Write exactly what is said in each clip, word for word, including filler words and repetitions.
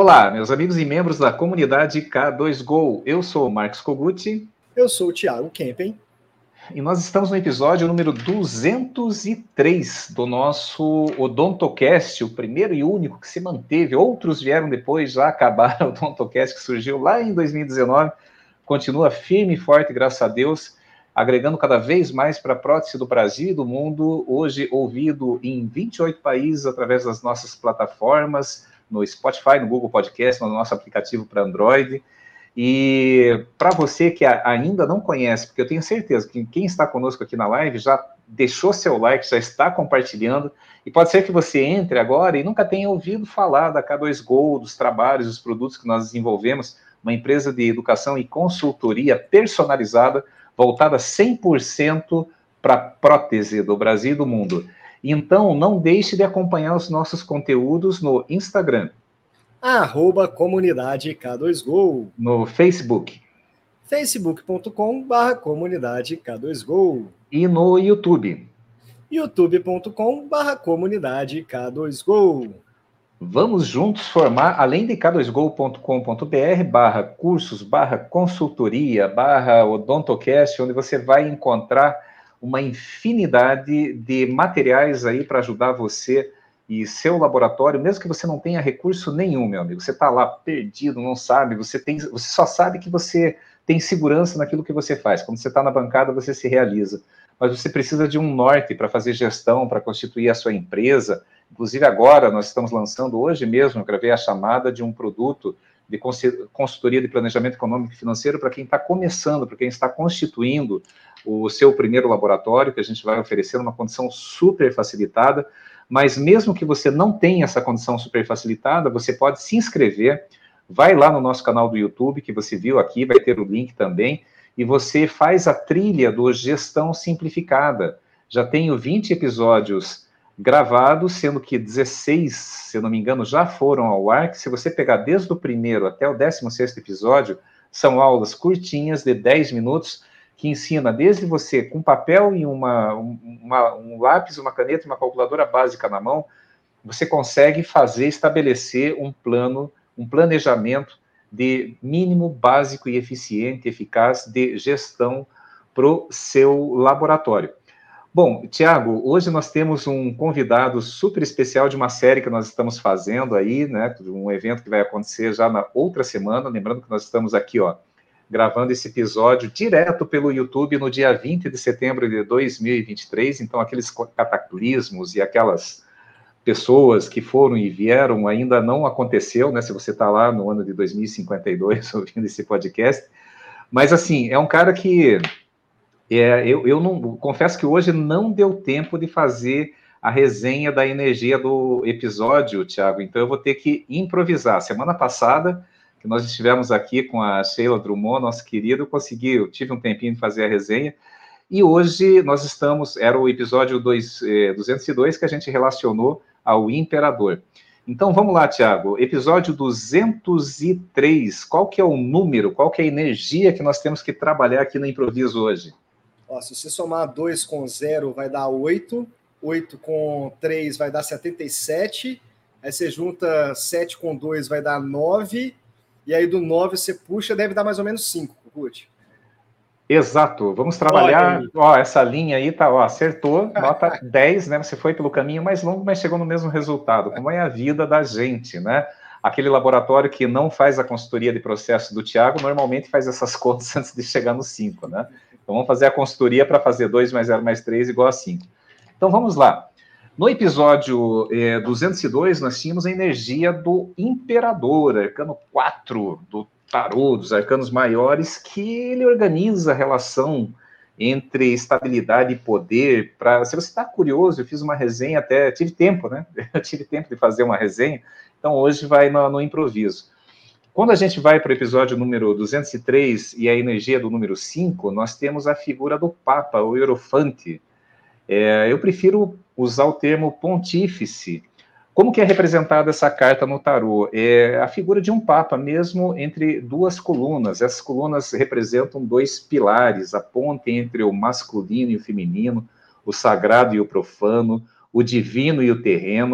Olá, meus amigos e membros da comunidade K dois Go. Eu sou o Marcos Koguti. Eu sou o Thiago Kempen. E nós estamos no episódio número duzentos e três do nosso Odontocast, o primeiro e único que se manteve. Outros vieram depois, já acabaram o Odontocast, que surgiu lá em dois mil e dezenove. Continua firme e forte, graças a Deus, agregando cada vez mais para a prótese do Brasil e do mundo. Hoje ouvido em vinte e oito países através das nossas plataformas, no Spotify, no Google Podcast, no nosso aplicativo para Android. E para você que ainda não conhece, porque eu tenho certeza que quem está conosco aqui na live já deixou seu like, já está compartilhando, e pode ser que você entre agora e nunca tenha ouvido falar da K dois Go, dos trabalhos, dos produtos que nós desenvolvemos, uma empresa de educação e consultoria personalizada, voltada cem por cento para prótese do Brasil e do mundo. Então, não deixe de acompanhar os nossos conteúdos no Instagram, Arroba comunidade K dois Go. no Facebook, facebook ponto com barra comunidade K dois Go. e no YouTube. youtube ponto com barra comunidade K dois Go. Vamos juntos formar, além de k dois go ponto com ponto b r, barra cursos, barra consultoria, barra odontocast, onde você vai encontrar uma infinidade de materiais aí para ajudar você e seu laboratório, mesmo que você não tenha recurso nenhum, meu amigo. Você está lá perdido, não sabe, você, tem, você só sabe que você tem segurança naquilo que você faz. Quando você está na bancada, você se realiza. Mas você precisa de um norte para fazer gestão, para constituir a sua empresa. Inclusive agora nós estamos lançando, hoje mesmo, eu gravei a chamada de um produto de consultoria de planejamento econômico e financeiro para quem está começando, para quem está constituindo o seu primeiro laboratório, que a gente vai oferecer numa condição super facilitada. Mas mesmo que você não tenha essa condição super facilitada, você pode se inscrever, vai lá no nosso canal do YouTube, que você viu aqui, vai ter o link também, e você faz a trilha do Gestão Simplificada. Já tenho vinte episódios gravados, sendo que dezesseis, se eu não me engano, já foram ao ar, que se você pegar desde o primeiro até o décimo sexto episódio, são aulas curtinhas de dez minutos, que ensina desde você, com papel e uma, uma, um lápis, uma caneta e uma calculadora básica na mão, você consegue fazer, estabelecer um plano, um planejamento de mínimo, básico e eficiente, eficaz de gestão para o seu laboratório. Bom, Thiago, hoje nós temos um convidado super especial de uma série que nós estamos fazendo aí, né, um evento que vai acontecer já na outra semana, lembrando que nós estamos aqui, ó, gravando esse episódio direto pelo YouTube no dia vinte de setembro de dois mil e vinte e três, então aqueles cataclismos e aquelas pessoas que foram e vieram ainda não aconteceu, né, se você está lá no ano de dois mil e cinquenta e dois ouvindo esse podcast, mas assim, é um cara que é, eu, eu não, confesso que hoje não deu tempo de fazer a resenha da energia do episódio, Thiago, então eu vou ter que improvisar. Semana passada, que nós estivemos aqui com a Sheila Drummond, nossa querida, eu consegui, eu tive um tempinho de fazer a resenha, e hoje nós estamos, era o episódio dois, eh, duzentos e dois que a gente relacionou ao Imperador. Então vamos lá, Thiago, episódio duzentos e três, qual que é o número, qual que é a energia que nós temos que trabalhar aqui no improviso hoje? Ó, se você somar dois com zero vai dar oito, oito com três vai dar setenta e sete, aí você junta sete com dois vai dar nove, e aí do nove você puxa, deve dar mais ou menos cinco, Ruth. Exato, vamos trabalhar, ó, essa linha aí tá, ó, acertou, nota dez, né, você foi pelo caminho mais longo, mas chegou no mesmo resultado, como é a vida da gente, né? Aquele laboratório que não faz a consultoria de processo do Thiago, normalmente faz essas contas antes de chegar no cinco, né? Então vamos fazer a consultoria para fazer dois mais zero mais três igual a cinco. Então vamos lá. No episódio eh, duzentos e dois, nós tínhamos a energia do Imperador, arcano quatro do tarô, dos arcanos maiores, que ele organiza a relação entre estabilidade e poder. Pra, se você está curioso, eu fiz uma resenha até, tive tempo, né? Eu tive tempo de fazer uma resenha, então hoje vai no, no improviso. Quando a gente vai para o episódio número duzentos e três e a energia do número cinco, nós temos a figura do Papa, o Hierofante. É, eu prefiro usar o termo pontífice. Como que é representada essa carta no tarô? É a figura de um Papa, mesmo entre duas colunas. Essas colunas representam dois pilares, a ponte entre o masculino e o feminino, o sagrado e o profano, o divino e o terreno.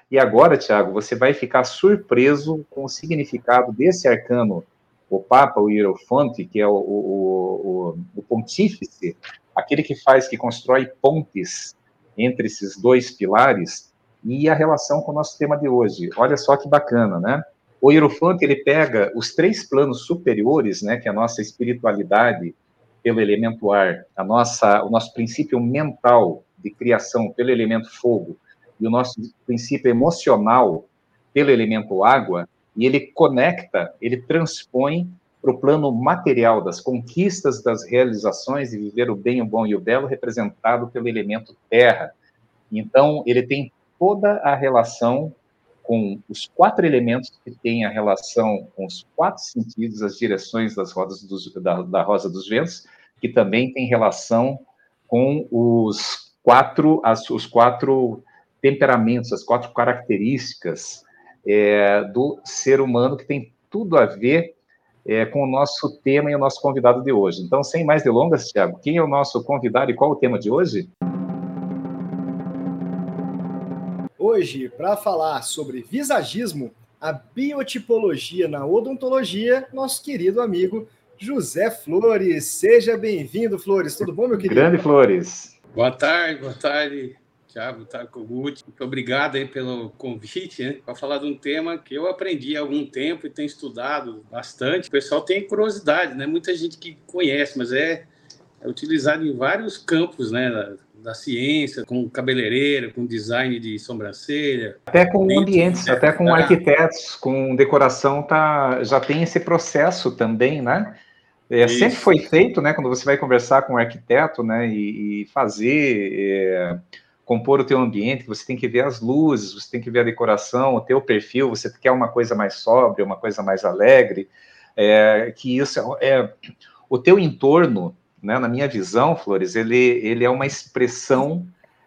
E agora, Tiago, você vai ficar surpreso com o significado desse arcano, o Papa, o Hierofonte, que é o, o, o, o pontífice, aquele que faz, que constrói pontes entre esses dois pilares, e a relação com o nosso tema de hoje. Olha só que bacana, né? O Hierofonte, ele pega os três planos superiores, né, que é a nossa espiritualidade pelo elemento ar, a nossa, o nosso princípio mental de criação pelo elemento fogo, e o nosso princípio emocional pelo elemento água, e ele conecta, ele transpõe para o plano material das conquistas, das realizações, de viver o bem, o bom e o belo, representado pelo elemento terra. Então, ele tem toda a relação com os quatro elementos que têm a relação com os quatro sentidos, as direções das rodas dos, da, da rosa dos ventos, que também tem relação com os quatro, as, os quatro temperamentos, as quatro características é, do ser humano, que tem tudo a ver é, com o nosso tema e o nosso convidado de hoje. Então, sem mais delongas, Thiago, quem é o nosso convidado e qual o tema de hoje? Hoje, para falar sobre visagismo, a biotipologia na odontologia, nosso querido amigo José Flores. Seja bem-vindo, Flores. Tudo bom, meu querido? Grande Flores. Boa tarde, boa tarde, Thiago, boa tarde, Kogut. Muito obrigado aí pelo convite, né, para falar de um tema que eu aprendi há algum tempo e tenho estudado bastante. O pessoal tem curiosidade, né? Muita gente que conhece, mas é, é utilizado em vários campos, né, da, da ciência, com cabeleireiro, com design de sobrancelha. Até com ambientes, né? Até com arquitetos, com decoração, tá, já tem esse processo também, né? É, sempre foi feito, né, quando você vai conversar com um arquiteto, né, e, e fazer, é, compor o teu ambiente, você tem que ver as luzes, você tem que ver a decoração, o teu perfil, você quer uma coisa mais sóbria, uma coisa mais alegre, é, que isso é, é o teu entorno, né, na minha visão, Flores, ele, ele é uma expressão,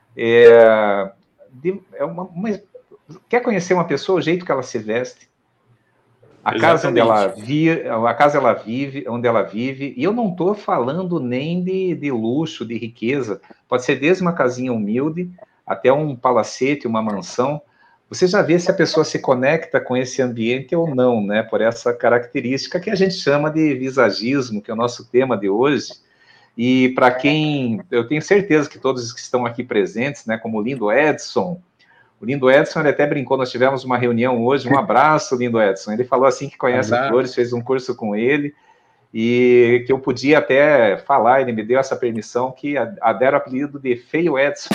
é, de, é uma, uma, quer conhecer uma pessoa, o jeito que ela se veste, A casa, onde ela vi, a casa ela vive, onde ela vive, e eu não estou falando nem de, de luxo, de riqueza, pode ser desde uma casinha humilde até um palacete, uma mansão. Você já vê se a pessoa se conecta com esse ambiente ou não, né? Por essa característica que a gente chama de visagismo, que é o nosso tema de hoje. E para quem, eu tenho certeza que todos os que estão aqui presentes, né, como o lindo Edson, o Lindo Edson, ele até brincou, nós tivemos uma reunião hoje, um abraço, Lindo Edson. Ele falou assim que conhece o Flores, fez um curso com ele, e que eu podia até falar, ele me deu essa permissão, que a, a deram o apelido de Feio Edson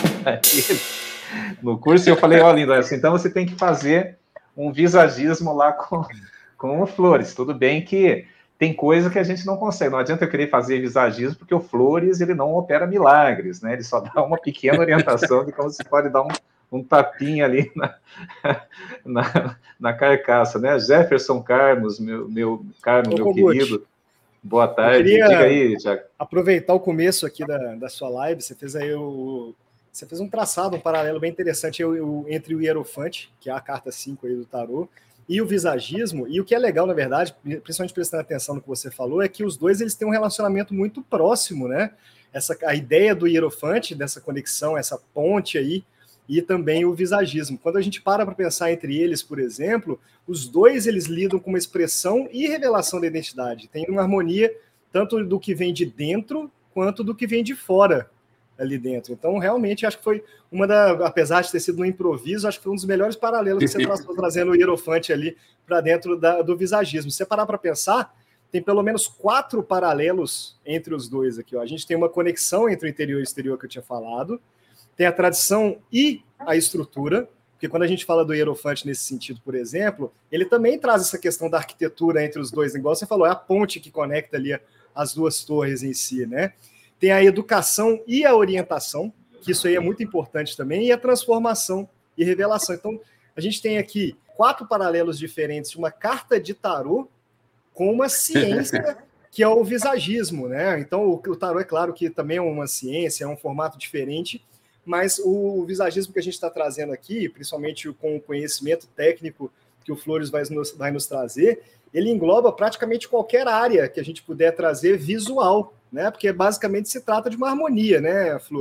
no curso, e eu falei, ó, oh, Lindo Edson, então você tem que fazer um visagismo lá com, com o Flores. Tudo bem que tem coisa que a gente não consegue, não adianta eu querer fazer visagismo, porque o Flores, ele não opera milagres, né? Ele só dá uma pequena orientação de como se pode dar um um tapinha ali na, na, na carcaça, né? Jefferson Carlos, meu, meu, Carlos, meu querido, boa tarde. Diga aí, Tiago. Aproveitar o começo aqui da, da sua live, você fez aí o... Você fez um traçado, um paralelo bem interessante entre o Hierofante, que é a carta cinco aí do tarô, e o visagismo. E o que é legal, na verdade, principalmente prestando atenção no que você falou, é que os dois eles têm um relacionamento muito próximo, né? Essa, a ideia do Hierofante, dessa conexão, essa ponte aí, e também o visagismo. Quando a gente para para pensar entre eles, por exemplo, os dois eles lidam com uma expressão e revelação da identidade. Tem uma harmonia tanto do que vem de dentro quanto do que vem de fora ali dentro. Então, realmente, acho que foi uma da... Apesar de ter sido um improviso, acho que foi um dos melhores paralelos que você está trazendo o Hierofante ali para dentro da, do visagismo. Se você parar para pensar, tem pelo menos quatro paralelos entre os dois aqui. Ó. A gente tem uma conexão entre o interior e o exterior que eu tinha falado, tem a tradição e a estrutura, porque quando a gente fala do Hierofante nesse sentido, por exemplo, ele também traz essa questão da arquitetura entre os dois, igual você falou, é a ponte que conecta ali as duas torres em si, né? Tem a educação e a orientação, que isso aí é muito importante também, e a transformação e revelação. Então, a gente tem aqui quatro paralelos diferentes de uma carta de tarô com uma ciência que é o visagismo, né? Então, o, o tarô, é claro que também é uma ciência, é um formato diferente, mas o visagismo que a gente está trazendo aqui, principalmente com o conhecimento técnico que o Flores vai nos, vai nos trazer, ele engloba praticamente qualquer área que a gente puder trazer visual, né? Porque basicamente se trata de uma harmonia, né, Flores?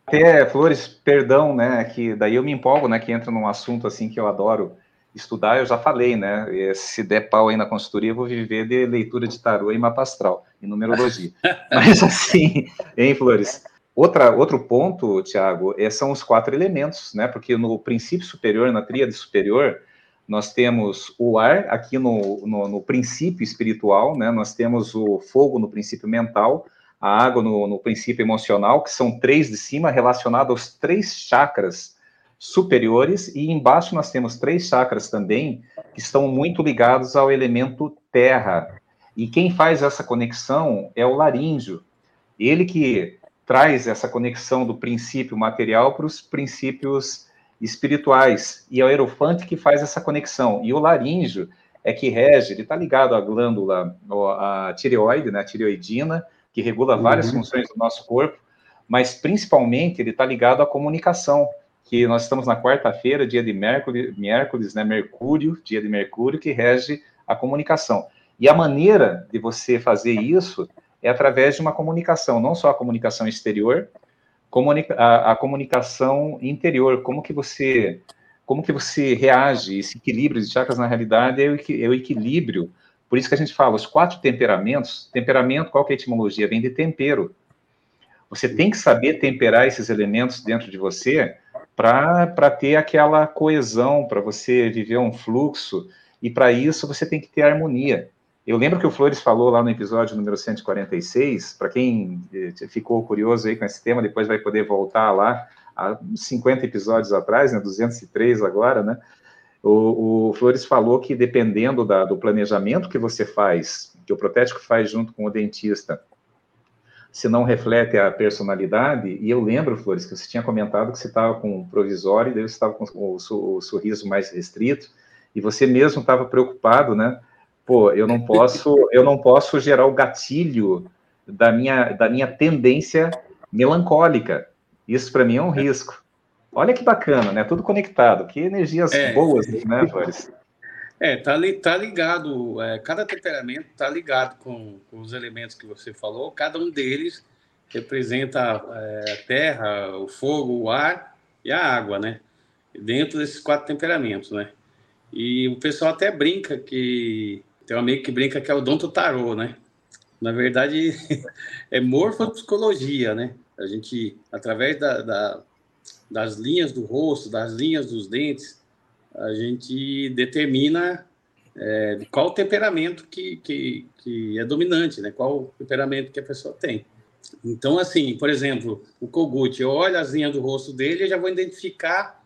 Até, Flores, perdão, né, que daí eu me empolgo, né, que entra num assunto assim que eu adoro estudar, eu já falei, né, se der pau aí na consultoria, eu vou viver de leitura de tarô e mapa astral, e numerologia. Mas assim, hein, Flores? Outra, outro ponto, Tiago, é, são os quatro elementos, né, porque no princípio superior, na tríade superior, nós temos o ar aqui no, no, no princípio espiritual, né, nós temos o fogo no princípio mental, a água no, no princípio emocional, que são três de cima, relacionados aos três chakras superiores, e embaixo nós temos três chakras também, que estão muito ligados ao elemento terra. E quem faz essa conexão é o laríngeo. Ele que traz essa conexão do princípio material para os princípios espirituais. E é o aerofante que faz essa conexão. E o laríngeo é que rege, ele está ligado à glândula, à tireoide, né, a tireoidina, que regula várias uhum. funções do nosso corpo, mas principalmente ele está ligado à comunicação, que nós estamos na quarta-feira, dia de Mercúrio, Mercúrio, né, Mercúrio, dia de Mercúrio, que rege a comunicação. E a maneira de você fazer isso é através de uma comunicação, não só a comunicação exterior, comunica a, a comunicação interior, como que você, como que você reage, esse equilíbrio de chakras, na realidade, é o, é o equilíbrio. Por isso que a gente fala, os quatro temperamentos, temperamento, qual que é a etimologia? Vem de tempero. Você tem que saber temperar esses elementos dentro de você para ter aquela coesão, para você viver um fluxo, e para isso você tem que ter harmonia. Eu lembro que o Flores falou lá no episódio número cento e quarenta e seis, para quem ficou curioso aí com esse tema, depois vai poder voltar lá, há cinquenta episódios atrás, né, duzentos e três agora, né? O, o Flores falou que dependendo da, do planejamento que você faz, que o protético faz junto com o dentista, se não reflete a personalidade, e eu lembro, Flores, que você tinha comentado que você estava com um provisório, e daí você estava com o, o, o sorriso mais restrito, e você mesmo estava preocupado, né? Pô, eu não posso, eu não posso gerar o gatilho da minha, da minha tendência melancólica. Isso para mim é um risco. Olha que bacana, né? Tudo conectado. Que energias é, boas, né, Flores? É, tá, li, tá ligado. É, cada temperamento tá ligado com, com os elementos que você falou. Cada um deles representa é, a terra, o fogo, o ar e a água, né? Dentro desses quatro temperamentos, né? E o pessoal até brinca que... Tem um amigo que brinca que é o Odonto Tarô, né? Na verdade, é morfopsicologia, né? A gente, através da, da, das linhas do rosto, das linhas dos dentes, a gente determina é, qual temperamento que, que, que é dominante, né? Qual temperamento que a pessoa tem. Então, assim, por exemplo, o Kogut, eu olho as linhas do rosto dele e já vou identificar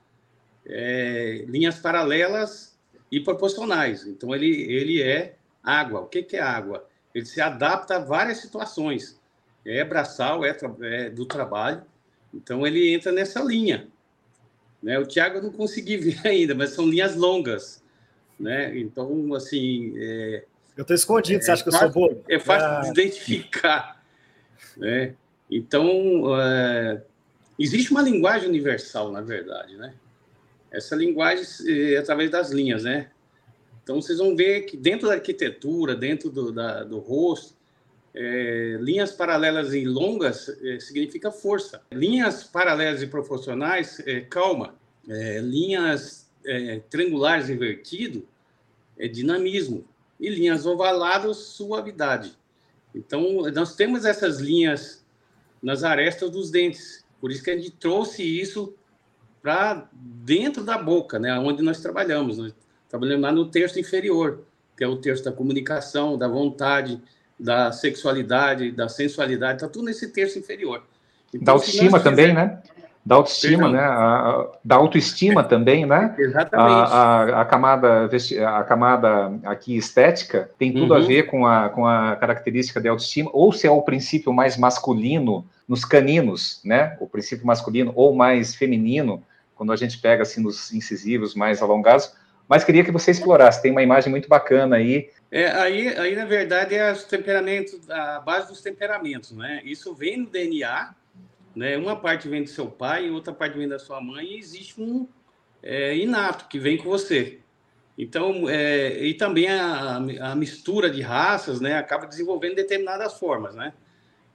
é, linhas paralelas e proporcionais. Então, ele, ele é água. O que, que é água? Ele se adapta a várias situações. É braçal, é, tra é do trabalho. Então, ele entra nessa linha. Né? O Thiago eu não consegui ver ainda, mas são linhas longas. Né? Então, assim... É, eu estou escondido, é, você acha que eu fácil, sou bobo? É fácil ah. de identificar. Né? Então, é, existe uma linguagem universal, na verdade, né? Essa linguagem é através das linhas, né? Então, vocês vão ver que dentro da arquitetura, dentro do, da, do rosto, é, linhas paralelas e longas é, significa força. Linhas paralelas e proporcionais, é, calma. É, linhas é, triangulares invertido, é dinamismo. E linhas ovaladas, suavidade. Então, nós temos essas linhas nas arestas dos dentes. Por isso que a gente trouxe isso para dentro da boca, né, onde nós trabalhamos. Nós trabalhamos lá no terço inferior, que é o terço da comunicação, da vontade, da sexualidade, da sensualidade, está tudo nesse terço inferior. Então, da autoestima também, fizer... né? Da autoestima, Perdão. né? A, da autoestima é. também, né? Exatamente. A, a, a, camada, a camada aqui estética tem tudo uhum. a ver com a, com a característica de autoestima, ou se é o princípio mais masculino nos caninos, né? O princípio masculino ou mais feminino, quando a gente pega assim nos incisivos mais alongados, mas queria que você explorasse, tem uma imagem muito bacana aí. É, aí, aí, na verdade, é os temperamentos, a base dos temperamentos, né? Isso vem no D N A, né? Uma parte vem do seu pai, outra parte vem da sua mãe, e existe um é, inato que vem com você. Então, é, e também a, a mistura de raças, né? Acaba desenvolvendo determinadas formas, né?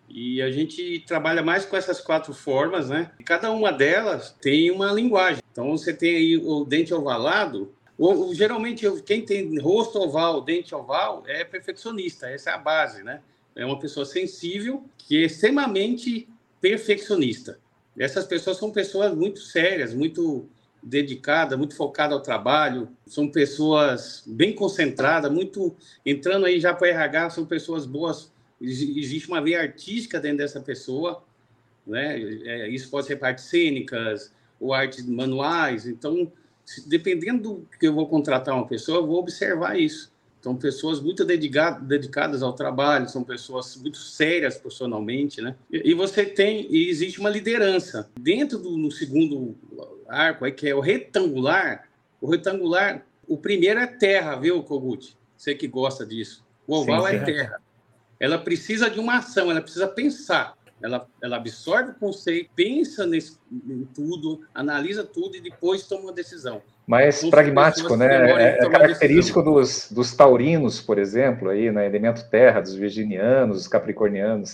E a gente trabalha mais com essas quatro formas, né? Cada uma delas tem uma linguagem. Então, você tem aí o dente ovalado. O, o, geralmente, quem tem rosto oval, dente oval, é perfeccionista. Essa é a base, né? É uma pessoa sensível que é extremamente perfeccionista. Essas pessoas são pessoas muito sérias, muito dedicadas, muito focadas ao trabalho. São pessoas bem concentradas, muito... Entrando aí já para o R H, são pessoas boas. Existe uma veia artística dentro dessa pessoa, né? É, isso pode ser artes cênicas ou artes manuais. Então, se, dependendo do que eu vou contratar uma pessoa, eu vou observar isso. São pessoas muito dedicadas, dedicadas ao trabalho, são pessoas muito sérias profissionalmente, né? E, e você tem, e existe uma liderança. Dentro do no segundo arco, aí, que é o retangular, o retangular, o primeiro é terra, viu, Kogut? Você que gosta disso. O oval sim, sim. é terra. Ela precisa de uma ação, ela precisa pensar. Ela, ela absorve o conceito, pensa nesse, em tudo, analisa tudo e depois toma uma decisão. Mais então, pragmático, né? É, é característico dos, dos taurinos, por exemplo, aí, né? Elemento terra, dos virginianos, dos capricornianos.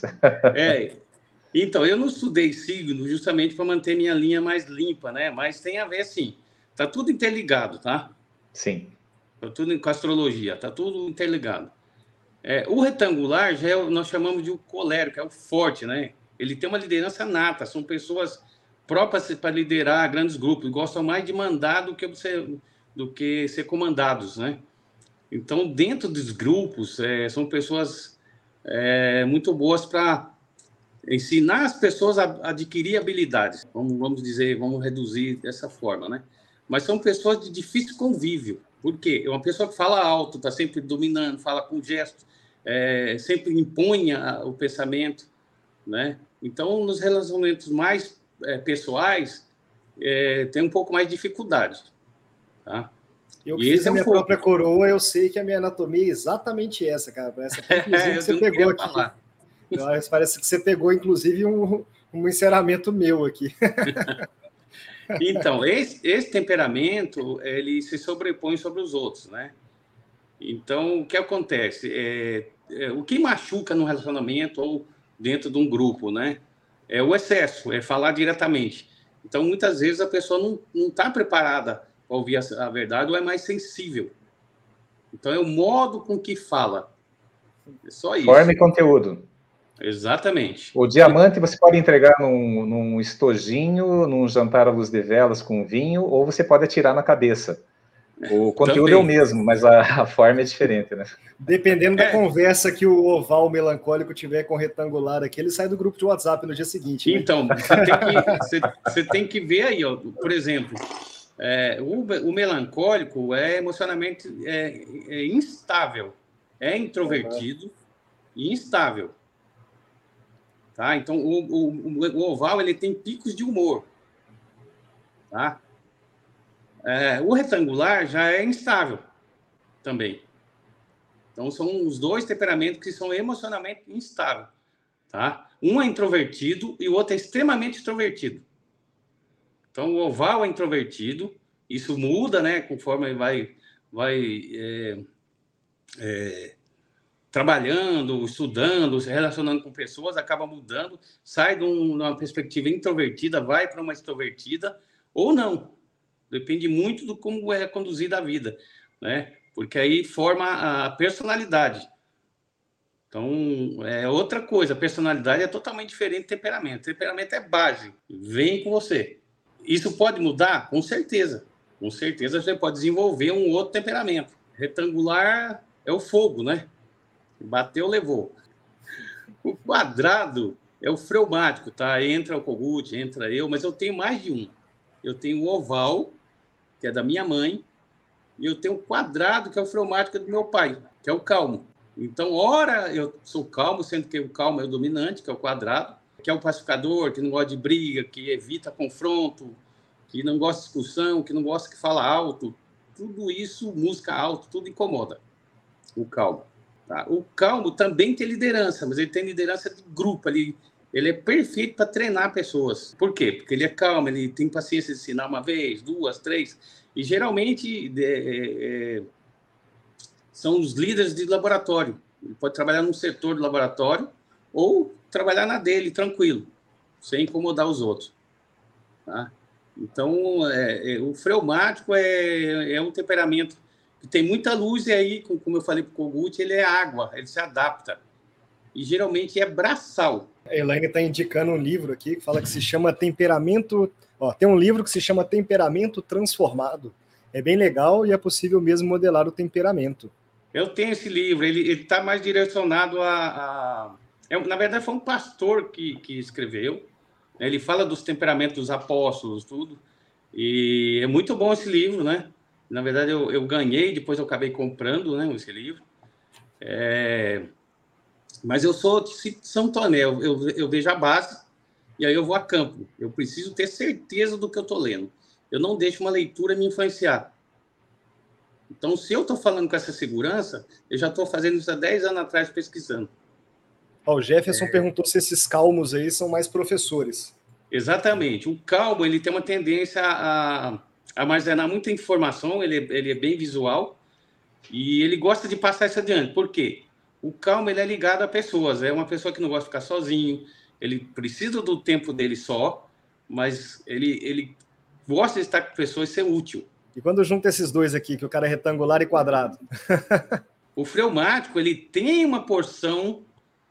É. Então, eu não estudei signo justamente para manter minha linha mais limpa, né? Mas tem a ver, sim. Tá tudo interligado, tá? Sim. Tá tudo com astrologia, tá tudo interligado. É, o retangular já é, nós chamamos de o colérico, é o forte, né? Ele tem uma liderança nata, são pessoas próprias para liderar grandes grupos, gostam mais de mandar do que, você, do que ser comandados, né? Então, dentro dos grupos, é, são pessoas é, muito boas para ensinar as pessoas a adquirir habilidades, vamos, vamos dizer, vamos reduzir dessa forma, né? Mas são pessoas de difícil convívio. Por quê? É uma pessoa que fala alto, está sempre dominando, fala com gesto, é, sempre impõe o pensamento, né? Então, nos relacionamentos mais é, pessoais, é, tem um pouco mais de dificuldade, tá? Eu que e fiz a minha é um própria pouco... coroa, eu sei que a minha anatomia é exatamente essa, cara. Essa conclusão que você pegou aqui. Falar. Parece que você pegou, inclusive, um, um encerramento meu aqui. Então, esse, esse temperamento, ele se sobrepõe sobre os outros, né? Então, o que acontece? É, é, o que machuca no relacionamento ou dentro de um grupo, né? É o excesso, é falar diretamente. Então, muitas vezes, a pessoa não está preparada para ouvir a, a verdade ou é mais sensível. Então, é o modo com que fala. É só isso. Forma e conteúdo. Exatamente. O diamante você pode entregar num, num estojinho, num jantar à luz de velas com vinho, ou você pode atirar na cabeça. O conteúdo Também. é o mesmo, mas a, a forma é diferente, né? Dependendo da é. conversa que o oval melancólico tiver com o retangular aqui, ele sai do grupo de WhatsApp no dia seguinte. Né? Então, você tem, que, você, você tem que ver aí, ó, por exemplo, é, o, o melancólico é emocionalmente é, é instável, é introvertido uhum. e instável. Tá? Então, o, o, o oval ele tem picos de humor. Tá? É, o retangular já é instável também. Então, são os dois temperamentos que são emocionalmente instáveis. Tá? Um é introvertido e o outro é extremamente extrovertido. Então, o oval é introvertido. Isso muda, né? Conforme ele vai, vai é, é, trabalhando, estudando, se relacionando com pessoas, acaba mudando, sai de, um, de uma perspectiva introvertida, vai para uma extrovertida, ou não. Depende muito do como é conduzida a vida, né? Porque aí forma a personalidade. Então, é outra coisa. A personalidade é totalmente diferente do temperamento. O temperamento é base, vem com você. Isso pode mudar? Com certeza. Com certeza você pode desenvolver um outro temperamento. Retangular é o fogo, né? Bateu, levou. O quadrado é o fleumático, tá? Entra o Kogut, entra eu, mas eu tenho mais de um. Eu tenho o oval, que é da minha mãe, e eu tenho o quadrado, que é o fleumático do meu pai, que é o calmo. Então, ora eu sou calmo, sendo que o calmo é o dominante, que é o quadrado, que é o pacificador, que não gosta de briga, que evita confronto, que não gosta de discussão, que não gosta que fala alto. Tudo isso, música alto, tudo incomoda o calmo. Tá? O calmo também tem liderança, mas ele tem liderança de grupo. Ele, ele é perfeito para treinar pessoas. Por quê? Porque ele é calmo, ele tem paciência de ensinar uma vez, duas, três. E, geralmente, é, é, são os líderes de laboratório. Ele pode trabalhar num setor de laboratório ou trabalhar na dele, tranquilo, sem incomodar os outros. Tá? Então, é, é, o fleumático é, é um temperamento que tem muita luz, e aí, como eu falei para o Kogut, ele é água, ele se adapta. E geralmente é braçal. A Elaine está indicando um livro aqui que fala que se chama Temperamento... Ó, tem um livro que se chama Temperamento Transformado. É bem legal e é possível mesmo modelar o temperamento. Eu tenho esse livro, ele está mais direcionado a... a... É, na verdade, foi um pastor que, que escreveu. Ele fala dos temperamentos dos apóstolos, tudo. E é muito bom esse livro, né? Na verdade, eu, eu ganhei, depois eu acabei comprando, né, esse livro. É... Mas eu sou de São Tomé, eu, eu, eu vejo a base e aí eu vou a campo. Eu preciso ter certeza do que eu estou lendo. Eu não deixo uma leitura me influenciar. Então, se eu estou falando com essa segurança, eu já estou fazendo isso há dez anos atrás, pesquisando. Ó, o Jefferson é... perguntou se esses calmos aí são mais professores. Exatamente. O calmo, ele tem uma tendência a, a armazenar muita informação, ele, ele é bem visual e ele gosta de passar isso adiante. Por quê? O calmo, ele é ligado a pessoas. É uma pessoa que não gosta de ficar sozinho, ele precisa do tempo dele só, mas ele, ele gosta de estar com pessoas e ser útil. E quando junta esses dois aqui, que o cara é retangular e quadrado? O fleumático, ele tem uma porção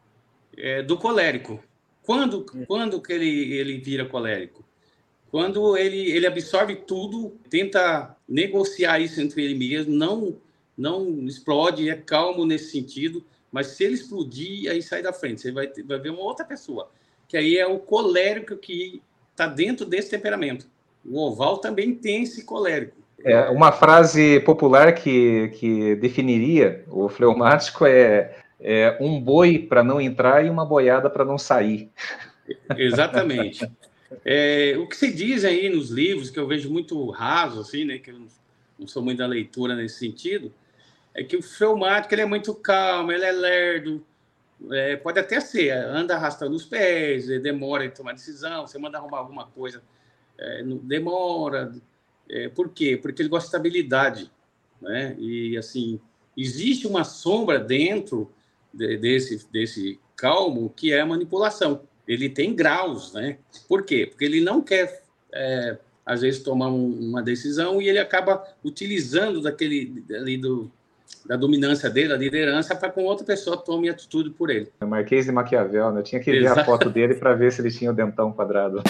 é, do colérico. Quando, hum. quando que ele, ele vira colérico? Quando ele, ele absorve tudo, tenta negociar isso entre ele mesmo, não, não explode, é calmo nesse sentido, mas se ele explodir, aí sai da frente. Você vai, ter, vai ver uma outra pessoa, que aí é o colérico que está dentro desse temperamento. O oval também tem esse colérico. É, uma frase popular que, que definiria o fleumático é, é um boi para não entrar e uma boiada para não sair. Exatamente. É, o que se diz aí nos livros, que eu vejo muito raso, assim, né, que eu não sou muito da leitura nesse sentido, é que o fleumático ele é muito calmo, ele é lerdo, é, pode até ser, anda arrastando os pés, demora em tomar decisão, você manda arrumar alguma coisa, é, demora. É, por quê? Porque ele gosta de estabilidade, né? E, assim, existe uma sombra dentro de, desse, desse calmo que é a manipulação. Ele tem graus, né? Por quê? Porque ele não quer, é, às vezes, tomar um, uma decisão e ele acaba utilizando daquele, ali do, da dominância dele, da liderança, para que outra pessoa tome atitude por ele. É Marquês de Maquiavel, né? Eu tinha que ver Exato. a foto dele para ver se ele tinha o dentão quadrado.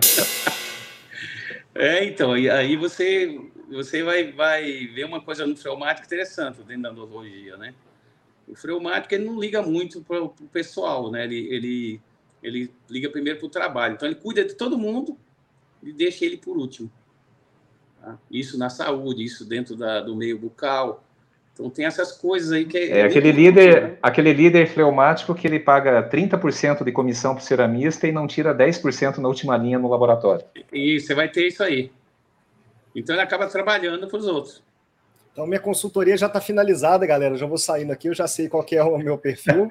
É, então, e aí você, você vai, vai ver uma coisa no fleumático interessante dentro da neurologia, né? O fleumático, ele não liga muito para o pessoal, né? Ele, ele, ele liga primeiro para o trabalho. Então, ele cuida de todo mundo e deixa ele por último. Tá? Isso na saúde, isso dentro da, do meio bucal. Então, tem essas coisas aí que... É, é aquele, líder, né? aquele líder fleumático que ele paga trinta por cento de comissão para o ceramista e não tira dez por cento na última linha no laboratório. E você vai ter isso aí. Então, ele acaba trabalhando para os outros. Então, minha consultoria já está finalizada, galera. Eu já vou saindo aqui, eu já sei qual que é o meu perfil.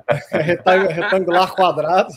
Retangular quadrado.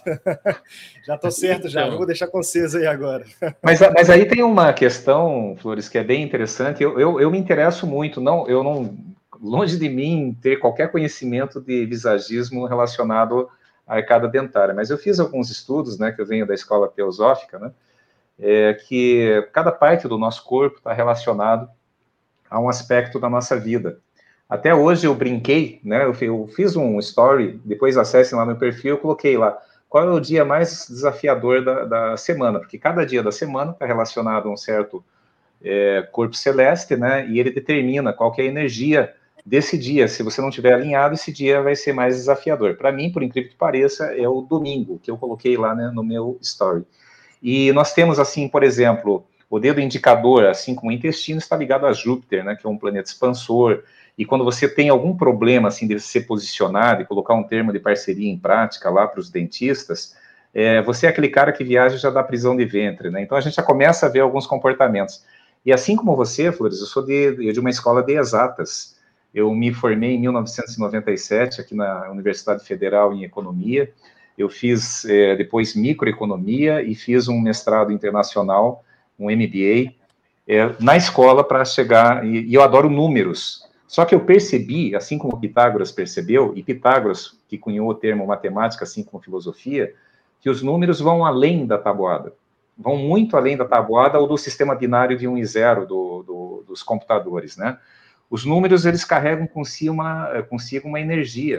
Já estou certo, já. Então, vou deixar com vocês aí agora. Mas, mas aí tem uma questão, Flores, que é bem interessante. Eu, eu, eu me interesso muito, não, eu não... longe de mim ter qualquer conhecimento de visagismo relacionado à arcada dentária, mas eu fiz alguns estudos, né, que eu venho da escola teosófica, né, é, que cada parte do nosso corpo está relacionado a um aspecto da nossa vida. Até hoje eu brinquei, né, eu, eu fiz um story, depois acessem lá meu perfil, eu coloquei lá, qual é o dia mais desafiador da, da semana, porque cada dia da semana está relacionado a um certo é, corpo celeste, né, e ele determina qual que é a energia desse dia. Se você não estiver alinhado, esse dia vai ser mais desafiador. Para mim, por incrível que pareça, é o domingo, que eu coloquei lá, né, no meu story. E nós temos, assim, por exemplo, o dedo indicador, assim como o intestino, está ligado a Júpiter, né, que é um planeta expansor, e quando você tem algum problema, assim, de ser posicionado e colocar um termo de parceria em prática lá para os dentistas, é, você é aquele cara que viaja e já dá prisão de ventre, né, então a gente já começa a ver alguns comportamentos. E assim como você, Flores, eu sou de, de uma escola de exatas. Eu me formei em mil novecentos e noventa e sete aqui na Universidade Federal em Economia. Eu fiz é, depois microeconomia e fiz um mestrado internacional, um M B A, é, na escola para chegar... E, e eu adoro números. Só que eu percebi, assim como Pitágoras percebeu, e Pitágoras, que cunhou o termo matemática, assim como filosofia, que os números vão além da tabuada. Vão muito além da tabuada ou do sistema binário de um e zero do, do, dos computadores, né? Os números, eles carregam consigo uma, consigo uma energia.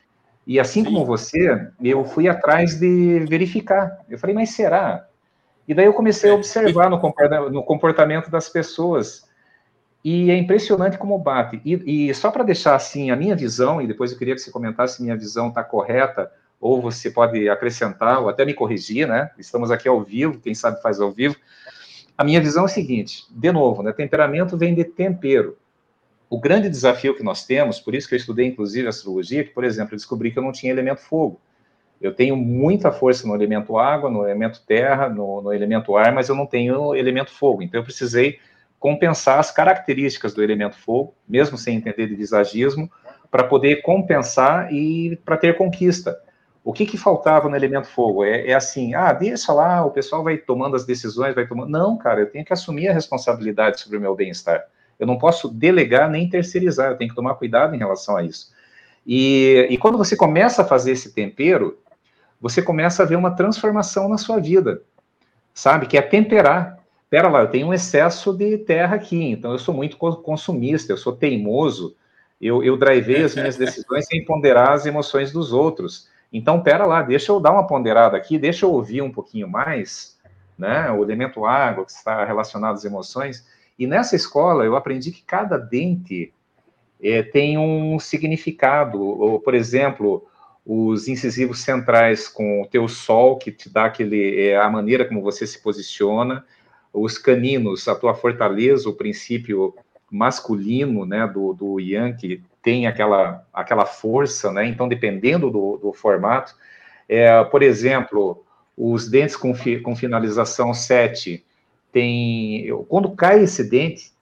E assim Sim. como você, eu fui atrás de verificar. Eu falei, mas será? E daí eu comecei a observar no comportamento das pessoas. E é impressionante como bate. E, e só para deixar assim a minha visão, e depois eu queria que você comentasse se minha visão está correta, ou você pode acrescentar, ou até me corrigir, né? Estamos aqui ao vivo, quem sabe faz ao vivo. A minha visão é a seguinte, de novo, né? Temperamento vem de tempero. O grande desafio que nós temos, por isso que eu estudei inclusive astrologia, que, por exemplo, eu descobri que eu não tinha elemento fogo. Eu tenho muita força no elemento água, no elemento terra, no, no elemento ar, mas eu não tenho elemento fogo. Então eu precisei compensar as características do elemento fogo, mesmo sem entender de visagismo, para poder compensar e para ter conquista. O que, que faltava no elemento fogo? É, é assim, ah, deixa lá, o pessoal vai tomando as decisões, vai tomando... Não, cara, eu tenho que assumir a responsabilidade sobre o meu bem-estar. Eu não posso delegar nem terceirizar, eu tenho que tomar cuidado em relação a isso. E, e quando você começa a fazer esse tempero, você começa a ver uma transformação na sua vida, sabe? Que é temperar. Pera lá, eu tenho um excesso de terra aqui, então eu sou muito consumista, eu sou teimoso, eu, eu drivei as minhas decisões sem ponderar as emoções dos outros. Então, pera lá, deixa eu dar uma ponderada aqui, deixa eu ouvir um pouquinho mais, né? O elemento água, que está relacionado às emoções. E nessa escola, eu aprendi que cada dente é, tem um significado. Ou, por exemplo, os incisivos centrais com o teu sol, que te dá aquele, é, a maneira como você se posiciona. Os caninos, a tua fortaleza, o princípio masculino, né, do, do Yang, que tem aquela, aquela força, né, então dependendo do, do formato, é, por exemplo, os dentes com, fi, com finalização sete, tem, quando cai esse dente,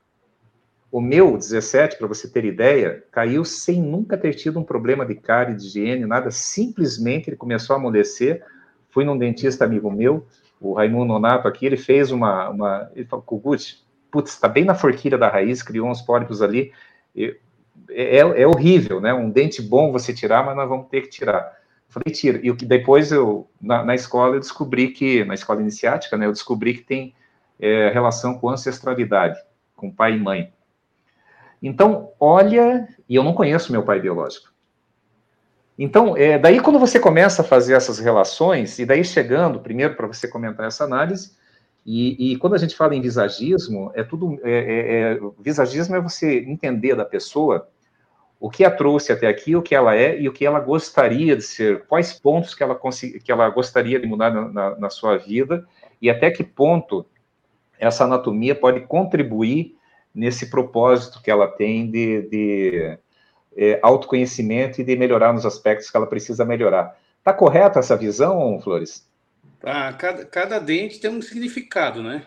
o meu dezessete, para você ter ideia, caiu sem nunca ter tido um problema de cárie, de higiene, nada, simplesmente ele começou a amolecer, fui num dentista amigo meu, o Raimundo Nonato aqui, ele fez uma, uma ele falou, Kogut, putz, está bem na forquilha da raiz, criou uns pólipos ali, é, é, é horrível, né, um dente bom você tirar, mas nós vamos ter que tirar. Eu falei, tira, e depois eu, na, na escola eu descobri que, na escola iniciática, né, eu descobri que tem é, relação com ancestralidade, com pai e mãe. Então, olha, e eu não conheço meu pai biológico. Então, é, daí quando você começa a fazer essas relações, e daí chegando, primeiro para você comentar essa análise, e, e quando a gente fala em visagismo, é tudo, é, é, é, visagismo é você entender da pessoa o que a trouxe até aqui, o que ela é e o que ela gostaria de ser, quais pontos que ela, consegui, que ela gostaria de mudar na, na, na sua vida, e até que ponto essa anatomia pode contribuir nesse propósito que ela tem de... de É, autoconhecimento e de melhorar nos aspectos que ela precisa melhorar. Está correta essa visão, Flores? Ah, cada, cada dente tem um significado, né?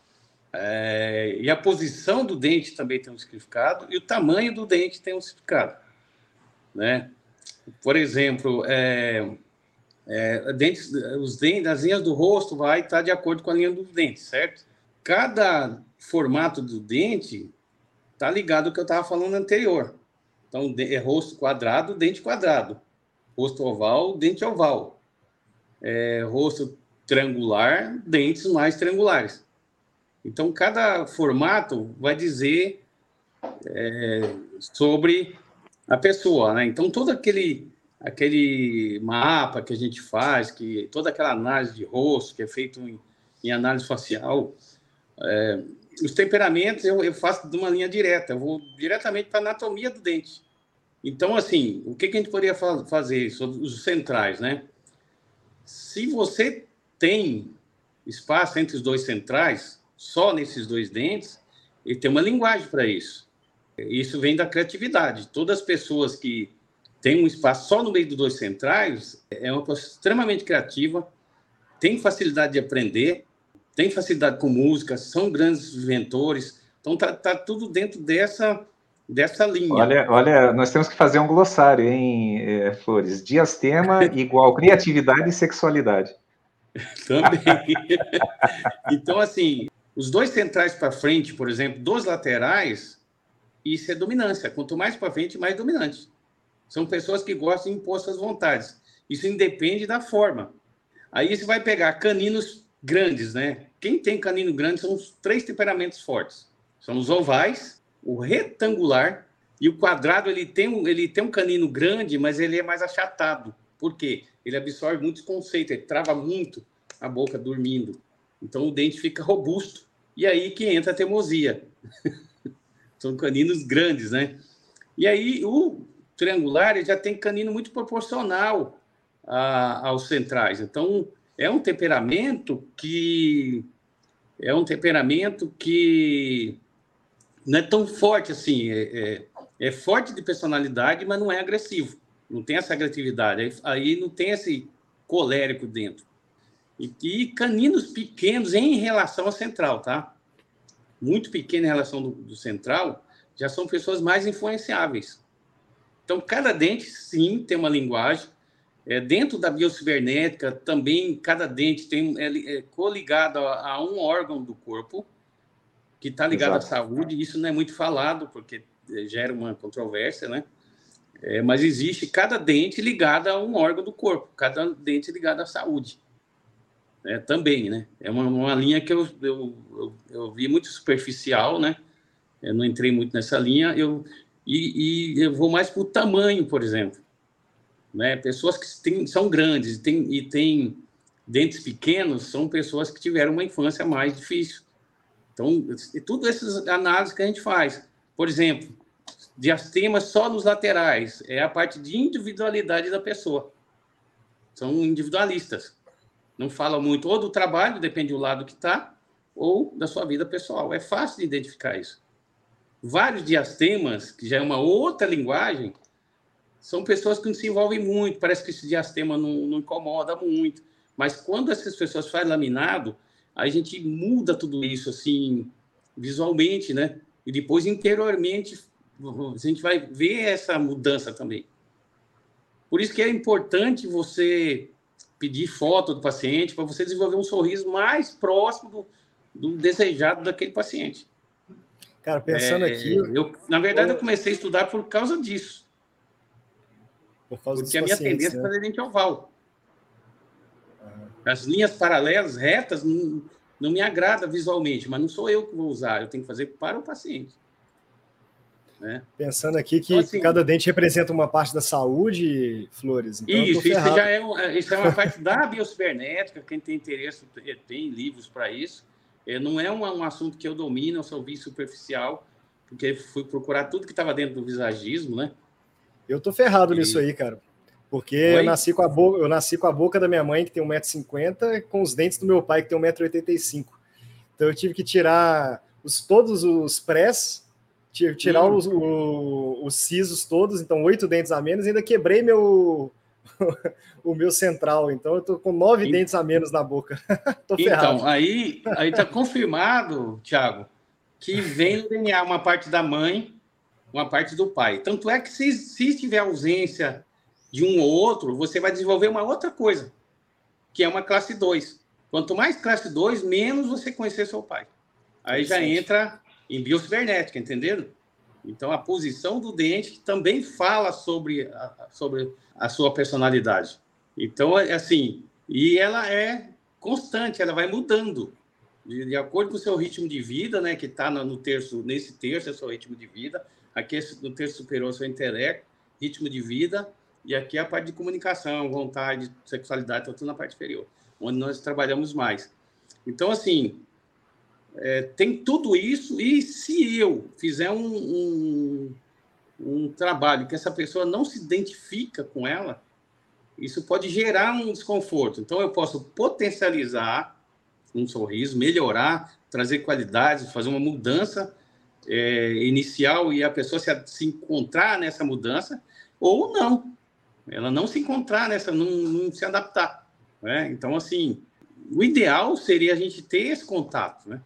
É, e a posição do dente também tem um significado, e o tamanho do dente tem um significado, né? Por exemplo, é, é, dentes, os dentes, as linhas do rosto vai estar de acordo com a linha do dente, certo? Cada formato do dente está ligado ao que eu estava falando anterior. Então, é rosto quadrado, dente quadrado. Rosto oval, dente oval. É, rosto triangular, dentes mais triangulares. Então, cada formato vai dizer é, sobre a pessoa, né? Então, todo aquele, aquele mapa que a gente faz, que, toda aquela análise de rosto que é feito em, em análise facial, é, os temperamentos eu, eu faço de uma linha direta, eu vou diretamente para a anatomia do dente. Então, assim, o que, que a gente poderia fa- fazer sobre os centrais, né? Se você tem espaço entre os dois centrais, só nesses dois dentes, ele tem uma linguagem para isso. Isso vem da criatividade. Todas as pessoas que têm um espaço só no meio dos dois centrais, é uma pessoa extremamente criativa, tem facilidade de aprender, tem facilidade com música, são grandes inventores. Então, tá, tá tudo dentro dessa, dessa linha. Olha, olha, nós temos que fazer um glossário, hein, é, Flores? Diastema igual criatividade e sexualidade. Também. Então, assim, os dois centrais para frente, por exemplo, dos laterais, Isso é dominância. Quanto mais para frente, mais dominante. São pessoas que gostam de impor suas vontades. Isso independe da forma. Aí você vai pegar caninos grandes, né? Quem tem canino grande são os três temperamentos fortes. São os ovais, o retangular e o quadrado. Ele tem um, ele tem um canino grande, mas ele é mais achatado. Por quê? Ele absorve muitos conceitos, ele trava muito a boca dormindo. Então o dente fica robusto. E aí que entra a teimosia. São caninos grandes, né? E aí o triangular ele já tem canino muito proporcional a, aos centrais. Então é um temperamento que é um temperamento que não é tão forte assim. É, é, é forte de personalidade, mas não é agressivo. Não tem essa agressividade. Aí, aí não tem esse colérico dentro. E, e caninos pequenos em relação ao central, tá? Muito pequeno em relação do, do central, já são pessoas mais influenciáveis. Então, cada dente, sim, tem uma linguagem. É, dentro da biocibernética, também, cada dente tem, é, é coligado a, a um órgão do corpo, que está ligado Exato. À saúde. Isso não é muito falado, porque gera uma controvérsia, né? É, mas existe cada dente ligado a um órgão do corpo, cada dente ligado à saúde. É, também, né? É uma, uma linha que eu, eu, eu, eu vi muito superficial, né? Eu não entrei muito nessa linha, eu, e, e eu vou mais para o tamanho, por exemplo. Né? Pessoas que tem, são grandes e têm e tem dentes pequenos são pessoas que tiveram uma infância mais difícil. Então, tudo essas análises que a gente faz. Por exemplo, diastemas só nos laterais, é a parte de individualidade da pessoa. São individualistas. Não fala muito ou do trabalho, depende do lado que está, ou da sua vida pessoal. É fácil de identificar isso. Vários diastemas, que já é uma outra linguagem, são pessoas que não se envolvem muito, parece que esse diastema não, não incomoda muito. Mas quando essas pessoas fazem laminado, a gente muda tudo isso, assim, visualmente, né? E depois, interiormente, a gente vai ver essa mudança também. Por isso que é importante você pedir foto do paciente para você desenvolver um sorriso mais próximo do, do desejado daquele paciente. Cara, pensando é, aqui... Eu, na verdade, eu comecei a estudar por causa disso. Por causa porque a minha tendência né? é fazer dente oval. Uhum. As linhas paralelas, retas, não, não me agrada visualmente, mas não sou eu que vou usar, eu tenho que fazer para o paciente. Né? Pensando aqui que, então, assim, que cada dente representa uma parte da saúde, Flores. Então isso, isso já é, isso é uma parte da biocibernética, quem tem interesse tem livros para isso. É, não é um, um assunto que eu domino, eu só vi superficial, porque fui procurar tudo que estava dentro do visagismo, né? Eu tô ferrado e... nisso aí, cara. Porque eu nasci, com a boca, eu nasci com a boca da minha mãe, que tem um metro e cinquenta, com os dentes do meu pai, que tem um metro e oitenta e cinco. Então eu tive que tirar os, todos os prés, tive que tirar hum. os, o, os sisos todos, então oito dentes a menos, e ainda quebrei meu, o meu central. Então eu tô com nove e... dentes a menos na boca. Tô ferrado. Então, aí, aí tá confirmado, Thiago, que vem no D N A uma parte da mãe, uma parte do pai. Tanto é que se, se tiver ausência de um ou outro, você vai desenvolver uma outra coisa, que é uma classe dois. Quanto mais classe dois, menos você conhecer seu pai. Aí já entra em biocibernética, entenderam? Então, a posição do dente também fala sobre a, sobre a sua personalidade. Então, é assim, e ela é constante, ela vai mudando. De, de acordo com o seu ritmo de vida, né, que está no terço, nesse terço é o seu ritmo de vida, aqui no terço superior é o seu intelecto, ritmo de vida, e aqui é a parte de comunicação, vontade, sexualidade, tá tudo na parte inferior, onde nós trabalhamos mais. Então, assim, é, tem tudo isso, e se eu fizer um, um, um trabalho que essa pessoa não se identifica com ela, isso pode gerar um desconforto. Então, eu posso potencializar um sorriso, melhorar, trazer qualidades, fazer uma mudança é, inicial e a pessoa se, se encontrar nessa mudança, ou não. Ela não se encontrar nessa, não, não se adaptar. Né? Então, assim, o ideal seria a gente ter esse contato, né?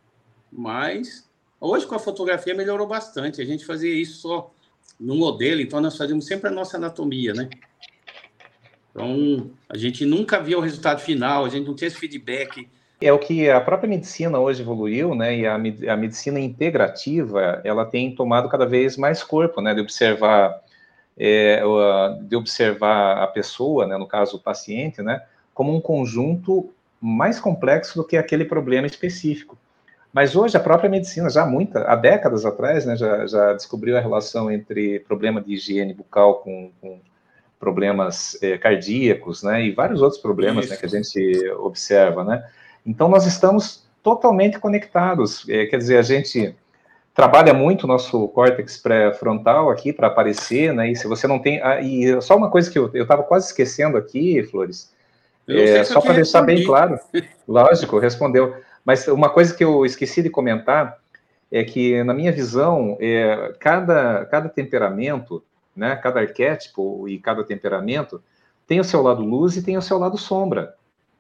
Mas, hoje com a fotografia melhorou bastante. A gente fazia isso só no modelo, então nós fazíamos sempre a nossa anatomia, né? Então, a gente nunca via o resultado final, a gente não tinha esse feedback É o que a própria medicina hoje evoluiu, né? E a, a medicina integrativa, ela tem tomado cada vez mais corpo, né? De observar, é, de observar a pessoa, né? No caso, o paciente, né? Como um conjunto mais complexo do que aquele problema específico. Mas hoje a própria medicina, já muita, há décadas atrás, né? Já, já descobriu a relação entre problema de higiene bucal com, com problemas é, cardíacos, né? E vários outros problemas, né? Que a gente observa, né? Então, nós estamos totalmente conectados. É, quer dizer, a gente trabalha muito o nosso córtex pré-frontal aqui para aparecer, né? E se você não tem... Ah, e só uma coisa que eu estava quase esquecendo aqui, Flores, eu não sei é, se só para deixar bem claro, lógico, respondeu, mas uma coisa que eu esqueci de comentar é que, na minha visão, é, cada, cada temperamento, né? Cada arquétipo e cada temperamento tem o seu lado luz e tem o seu lado sombra.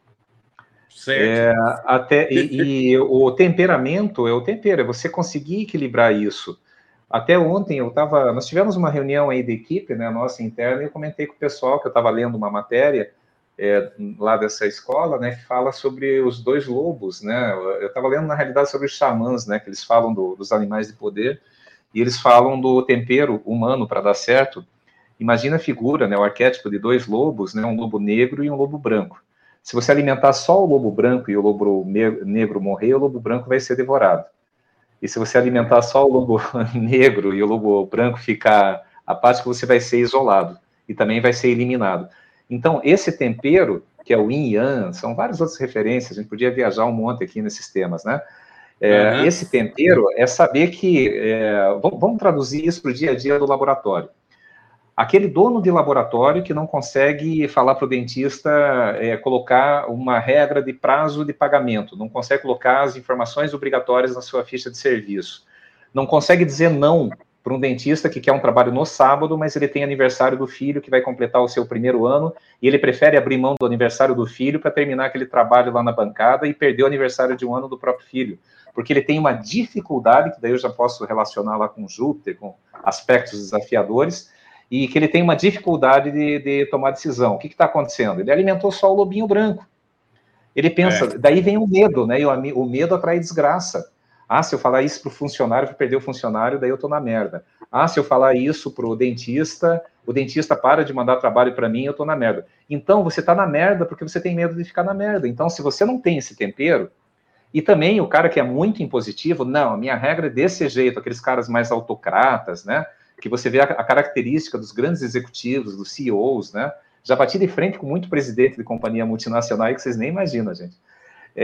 É, até, e, e o temperamento é o tempero, é você conseguir equilibrar isso. Até ontem eu estava, nós tivemos uma reunião aí de equipe, né, nossa interna, e eu comentei com o pessoal que eu estava lendo uma matéria é, lá dessa escola, né, que fala sobre os dois lobos, né, eu estava lendo na realidade sobre os xamãs, né, que eles falam do, dos animais de poder, e eles falam do tempero humano para dar certo. Imagina a figura, né, o arquétipo de dois lobos, né, um lobo negro e um lobo branco. Se você alimentar só o lobo branco e o lobo negro morrer, o lobo branco vai ser devorado. E se você alimentar só o lobo negro e o lobo branco ficar apático, você vai ser isolado e também vai ser eliminado. Então, esse tempero, que é o yin e yang, são várias outras referências, a gente podia viajar um monte aqui nesses temas, né? É, uhum. Esse tempero é saber que, é, vamos traduzir isso para o dia a dia do laboratório. Aquele dono de laboratório que não consegue falar para o dentista, é, colocar uma regra de prazo de pagamento, não consegue colocar as informações obrigatórias na sua ficha de serviço, não consegue dizer não para um dentista que quer um trabalho no sábado, mas ele tem aniversário do filho que vai completar o seu primeiro ano, e ele prefere abrir mão do aniversário do filho para terminar aquele trabalho lá na bancada e perder o aniversário de um ano do próprio filho, porque ele tem uma dificuldade, que daí eu já posso relacionar lá com Júpiter, com aspectos desafiadores, e que ele tem uma dificuldade de, de tomar decisão. O que está acontecendo? Ele alimentou só o lobinho branco. Ele pensa, é. Daí vem o medo, né? E o, o medo atrai desgraça. Ah, se eu falar isso para o funcionário, vou perder o funcionário, daí eu estou na merda. Ah, se eu falar isso para o dentista, o dentista para de mandar trabalho para mim, eu estou na merda. Então, você está na merda porque você tem medo de ficar na merda. Então, se você não tem esse tempero, e também o cara que é muito impositivo, não, a minha regra é desse jeito, aqueles caras mais autocratas, né? Que você vê a, a característica dos grandes executivos, dos C E Os, né? Já bati de frente com muito presidente de companhia multinacional que vocês nem imaginam, gente. É,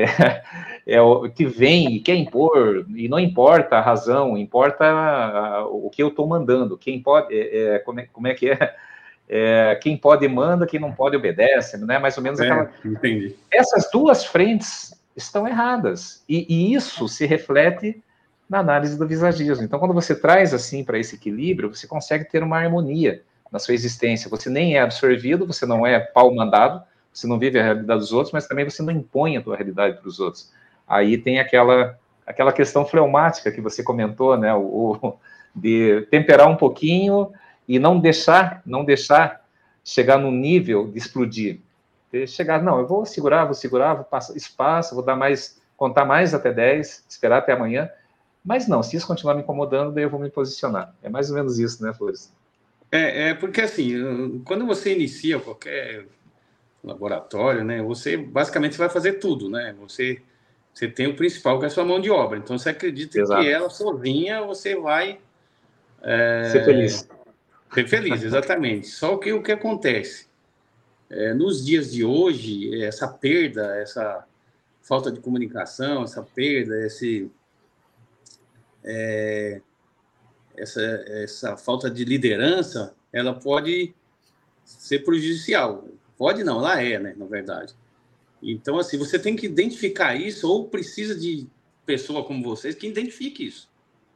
é o que vem e quer impor, e não importa a razão, importa a, a, o que eu estou mandando. Quem pode, é, é, como, é, como é que é? é? Quem pode manda, quem não pode obedece, né? Mais ou menos aquela... É, entendi. Essas duas frentes estão erradas, e, e isso se reflete na análise do visagismo. Então, quando você traz assim para esse equilíbrio, você consegue ter uma harmonia na sua existência. Você nem é absorvido, você não é pau mandado, você não vive a realidade dos outros, mas também você não impõe a tua realidade para os outros. Aí tem aquela, aquela questão fleumática que você comentou, né? O, o, de temperar um pouquinho e não deixar, não deixar chegar no nível de explodir. De chegar, não, eu vou segurar, vou segurar, vou passar espaço, vou dar mais, contar mais até dez, esperar até amanhã. Mas não, se isso continuar me incomodando, daí eu vou me posicionar. É mais ou menos isso, né, Flores? É, é porque, assim, quando você inicia qualquer laboratório, né, você basicamente vai fazer tudo, né? Você, você tem o principal, que é a sua mão de obra. Então, você acredita Exato. Que ela sozinha, você vai... É, ser feliz. Ser feliz, exatamente. Só que o que acontece? É, nos dias de hoje, essa perda, essa falta de comunicação, essa perda, esse... É, essa, essa falta de liderança, ela pode ser prejudicial. Pode não, ela é, né, na verdade. Então, assim, você tem que identificar isso, ou precisa de pessoa como vocês que identifique isso.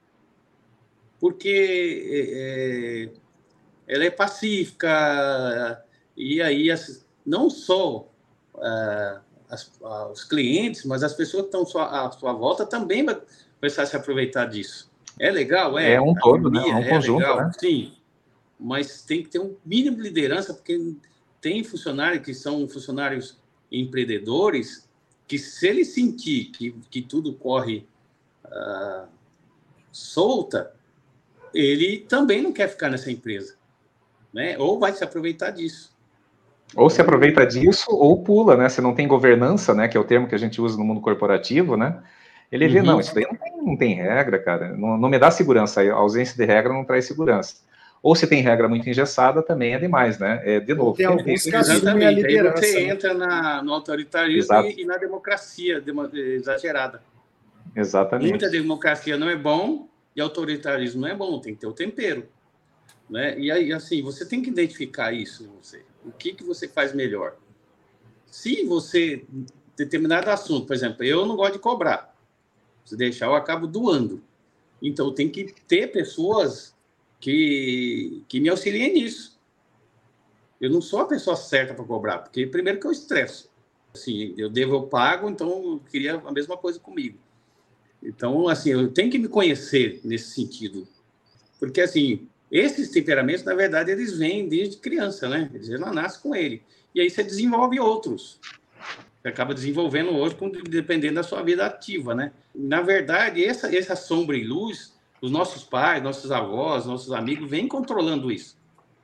Porque é, ela é pacífica, e aí não só é, as, os clientes, mas as pessoas que estão à sua volta também vão começar a se aproveitar disso. É legal, é. É um todo, né? É um conjunto, legal, né? Sim, mas tem que ter um mínimo de liderança, porque tem funcionários que são funcionários empreendedores que se ele sentir que, que tudo corre uh, solta, ele também não quer ficar nessa empresa, né? Ou vai se aproveitar disso. Ou se aproveita disso, ou pula, né? Se não tem governança, né? Que é o termo que a gente usa no mundo corporativo, né? Ele vê, uhum. não, isso daí não tem, não tem regra, cara. Não, não me dá segurança. A ausência de regra não traz segurança. Ou se tem regra muito engessada, também é demais, né? É, de novo. Tem alguns que assumem a liderança. Aí você entra na, no autoritarismo e, e na democracia exagerada. Exatamente. Muita democracia não é bom e autoritarismo não é bom, tem que ter o tempero. Né? E aí, assim, você tem que identificar isso, você. O que, que você faz melhor? Se você, determinado assunto, por exemplo, eu não gosto de cobrar. Se deixar, eu acabo doando. Então, tem que ter pessoas que, que me auxiliem nisso. Eu não sou a pessoa certa para cobrar, porque primeiro que eu estresso. Assim, eu devo, eu pago, então eu queria a mesma coisa comigo. Então, assim, eu tenho que me conhecer nesse sentido. Porque, assim, esses temperamentos, na verdade, eles vêm desde criança, né? Eles já nascem com ele. E aí você desenvolve outros. Você acaba desenvolvendo outros, dependendo da sua vida ativa, né? Na verdade, essa, essa sombra e luz, os nossos pais, nossos avós, nossos amigos, vêm controlando isso.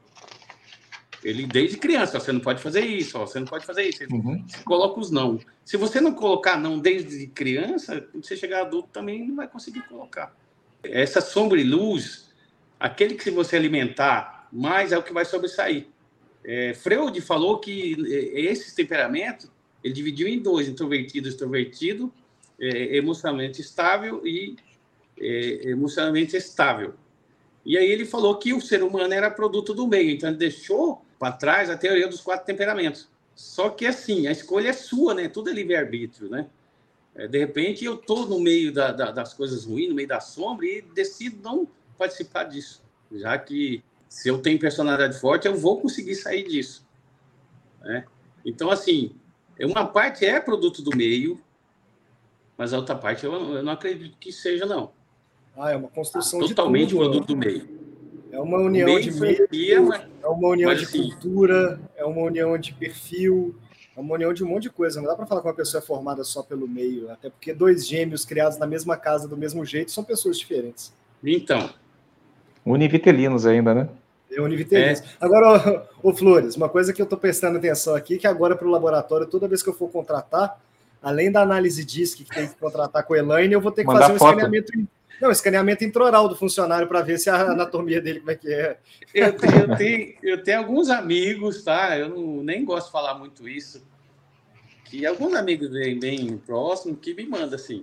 Ele, desde criança, ó, você não pode fazer isso, ó, você não pode fazer isso. Uhum. Você coloca os não. Se você não colocar não desde criança, quando você chegar adulto, também não vai conseguir colocar. Essa sombra e luz, aquele que se você alimentar mais é o que vai sobressair. É, Freud falou que esses temperamentos, ele dividiu em dois, introvertido e extrovertido, é, emocionalmente estável e é, emocionalmente estável. E aí ele falou que o ser humano era produto do meio, então ele deixou para trás a teoria dos quatro temperamentos. Só que assim, a escolha é sua, né? Tudo é livre-arbítrio, né? É, de repente eu estou no meio da, da, das coisas ruins, no meio da sombra, e decido não participar disso, já que se eu tenho personalidade forte, eu vou conseguir sair disso, né? Então, assim, uma parte é produto do meio, mas a outra parte eu, eu não acredito que seja, não. Ah, é uma construção ah, totalmente de tudo, produto do meio. É uma união meio de franquia, meio, mas, é uma união de assim, cultura, é uma união de perfil, é uma união de um monte de coisa. Não dá para falar que uma pessoa é formada só pelo meio, até porque dois gêmeos criados na mesma casa do mesmo jeito são pessoas diferentes. Então. Univitelinos ainda, né? É univitelinos. É. Agora, ô, ô Flores, uma coisa que eu estou prestando atenção aqui, que agora para o laboratório, toda vez que eu for contratar, além da análise D I S C que tem que contratar com a Elaine, eu vou ter que Mandar fazer um foto. escaneamento... Não, escaneamento intraoral do funcionário para ver se a anatomia dele como é que é. Eu, eu, tenho, eu tenho alguns amigos, tá? Eu não, nem gosto de falar muito isso. Que alguns amigos bem, bem próximos que me mandam assim.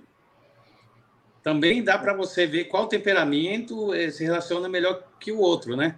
Também dá para você ver qual temperamento se relaciona melhor que o outro, né?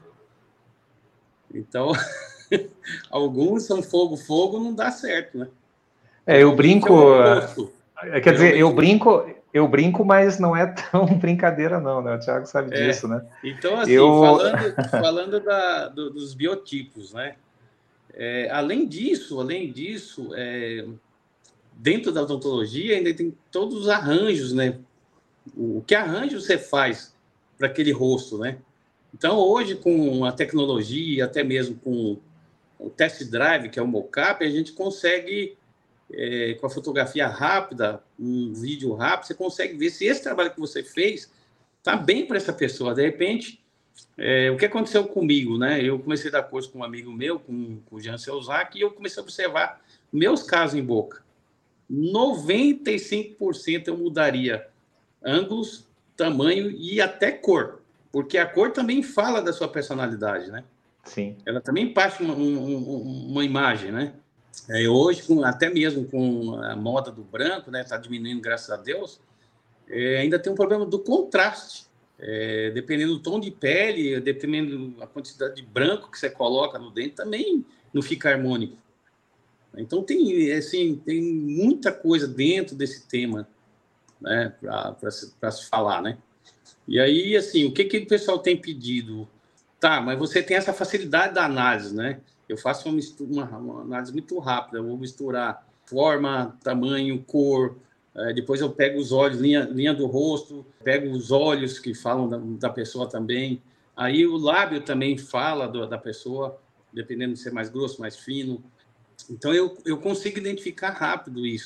Então, alguns são fogo-fogo, não dá certo, né? É, eu brinco. É Quer dizer, eu brinco, eu brinco, mas não é tão brincadeira, não, né? O Thiago sabe é, disso, né? Então, assim, eu... falando, falando da, do, dos biotipos, né? É, além disso, além disso, é, dentro da odontologia ainda tem todos os arranjos, né? O, o que arranjo você faz para aquele rosto, né? Então, hoje, com a tecnologia, até mesmo com o test drive, que é o mockup, a gente consegue... É, com a fotografia rápida, um vídeo rápido, você consegue ver se esse trabalho que você fez está bem para essa pessoa. De repente, é, o que aconteceu comigo, né? Eu comecei a dar curso com um amigo meu, com, com o Jean Selzac, e eu comecei a observar meus casos em boca. noventa e cinco por cento eu mudaria ângulos, tamanho e até cor, porque a cor também fala da sua personalidade, né? Sim. Ela também passa uma, um, uma imagem, né? É, hoje, com, até mesmo com a moda do branco, né, está diminuindo, graças a Deus, é, ainda tem um problema do contraste. É, dependendo do tom de pele, dependendo da quantidade de branco que você coloca no dente, também não fica harmônico. Então, tem, assim, tem muita coisa dentro desse tema, né, para se falar, né? E aí, assim, o que, que o pessoal tem pedido? Tá, mas você tem essa facilidade da análise, né? Eu faço uma, mistura, uma, uma análise muito rápida, eu vou misturar forma, tamanho, cor, é, depois eu pego os olhos, linha, linha do rosto, pego os olhos que falam da, da pessoa também, aí o lábio também fala do, da pessoa, dependendo de ser mais grosso, mais fino. Então eu, eu consigo identificar rápido isso, né?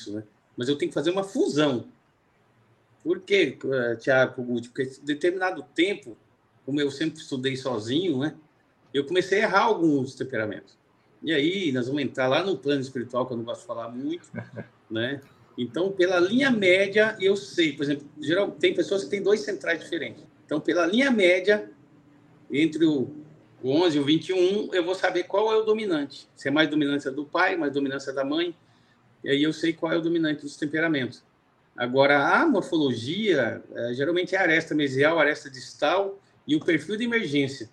mas eu tenho que fazer uma fusão. Por quê, Tiago Guti? Porque em determinado tempo, como eu sempre estudei sozinho, né, eu comecei a errar alguns temperamentos. E aí, nós vamos entrar lá no plano espiritual, que eu não gosto de falar muito, né? Então, pela linha média, eu sei, por exemplo, geral, tem pessoas que têm dois centrais diferentes. Então, pela linha média, entre o onze e o vinte e um, eu vou saber qual é o dominante. Se é mais dominância do pai, mais dominância da mãe, e aí eu sei qual é o dominante dos temperamentos. Agora, a morfologia, é, geralmente é a aresta mesial, a aresta distal e o perfil de emergência.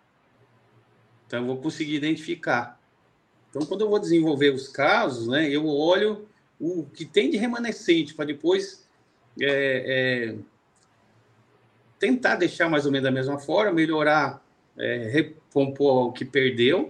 Então, eu vou conseguir identificar. Então, quando eu vou desenvolver os casos, né, eu olho o que tem de remanescente para depois é, é, tentar deixar mais ou menos da mesma forma, melhorar, é, recompor o que perdeu